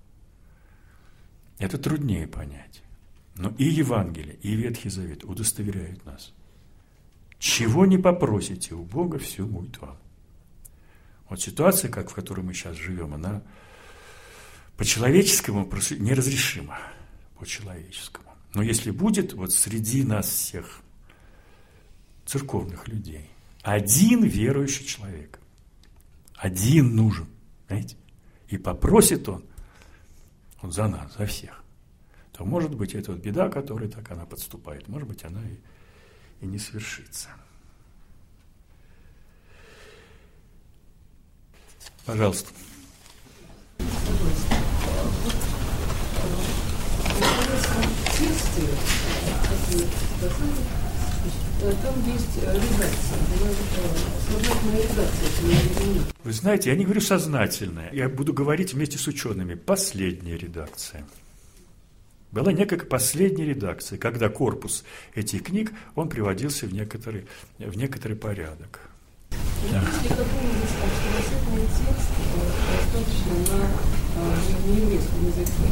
это труднее понять. Но и Евангелие, и Ветхий Завет удостоверяют нас. Чего не попросите у Бога, все будет вам. Вот ситуация, как в которой мы сейчас живем, она по-человеческому неразрешима. По-человеческому. Но если будет вот среди нас всех церковных людей один верующий человек, один нужен, знаете, и попросит он, он за нас, за всех, то, может быть, это вот беда, которая так она подступает, может быть, она и, и не свершится. Пожалуйста. Там есть редакция. Сознательная редакция. Вы знаете, я не говорю сознательная. Я буду говорить вместе с учеными. Последняя редакция. Была некая последняя редакция, когда корпус этих книг, он приводился в некоторый, в некоторый порядок. Да. Есть ли какой-нибудь авторитетный текст, достаточно на нееврейском языке?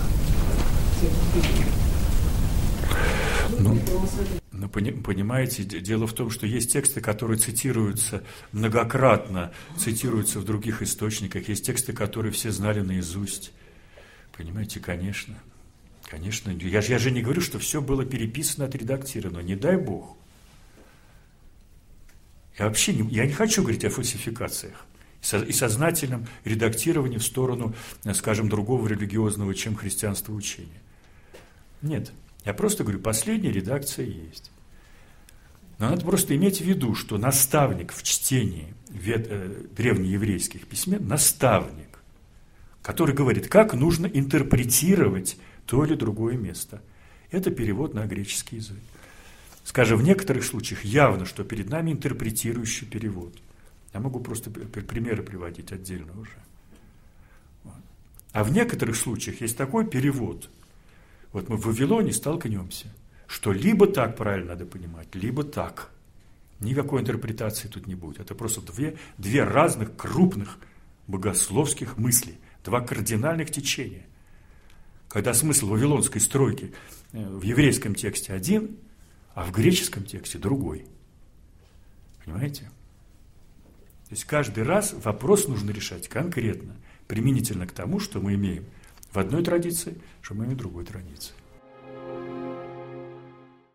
Ну, ну, понимаете, дело в том, что есть тексты, которые цитируются многократно, цитируются в других источниках, есть тексты, которые все знали наизусть. Понимаете, конечно. Конечно, я, я же не говорю, что все было переписано, отредактировано, не дай бог. Я вообще не, я не хочу говорить о фальсификациях и сознательном редактировании в сторону, скажем, другого религиозного, чем христианство учения. Нет. Я просто говорю, последняя редакция есть. Но надо просто иметь в виду, что наставник в чтении древнееврейских письмен, наставник, который говорит, как нужно интерпретировать то или другое место. Это перевод на греческий язык. Скажем, в некоторых случаях явно, что перед нами интерпретирующий перевод. Я могу просто примеры приводить отдельно уже. А в некоторых случаях есть такой перевод. Вот мы в Вавилоне столкнемся, что либо так правильно надо понимать, либо так. Никакой интерпретации тут не будет. Это просто две, две разных крупных богословских мысли, два кардинальных течения. Когда смысл вавилонской стройки в еврейском тексте один, а в греческом тексте другой. Понимаете? То есть каждый раз вопрос нужно решать конкретно, применительно к тому, что мы имеем в одной традиции, что мы имеем в другой традиции.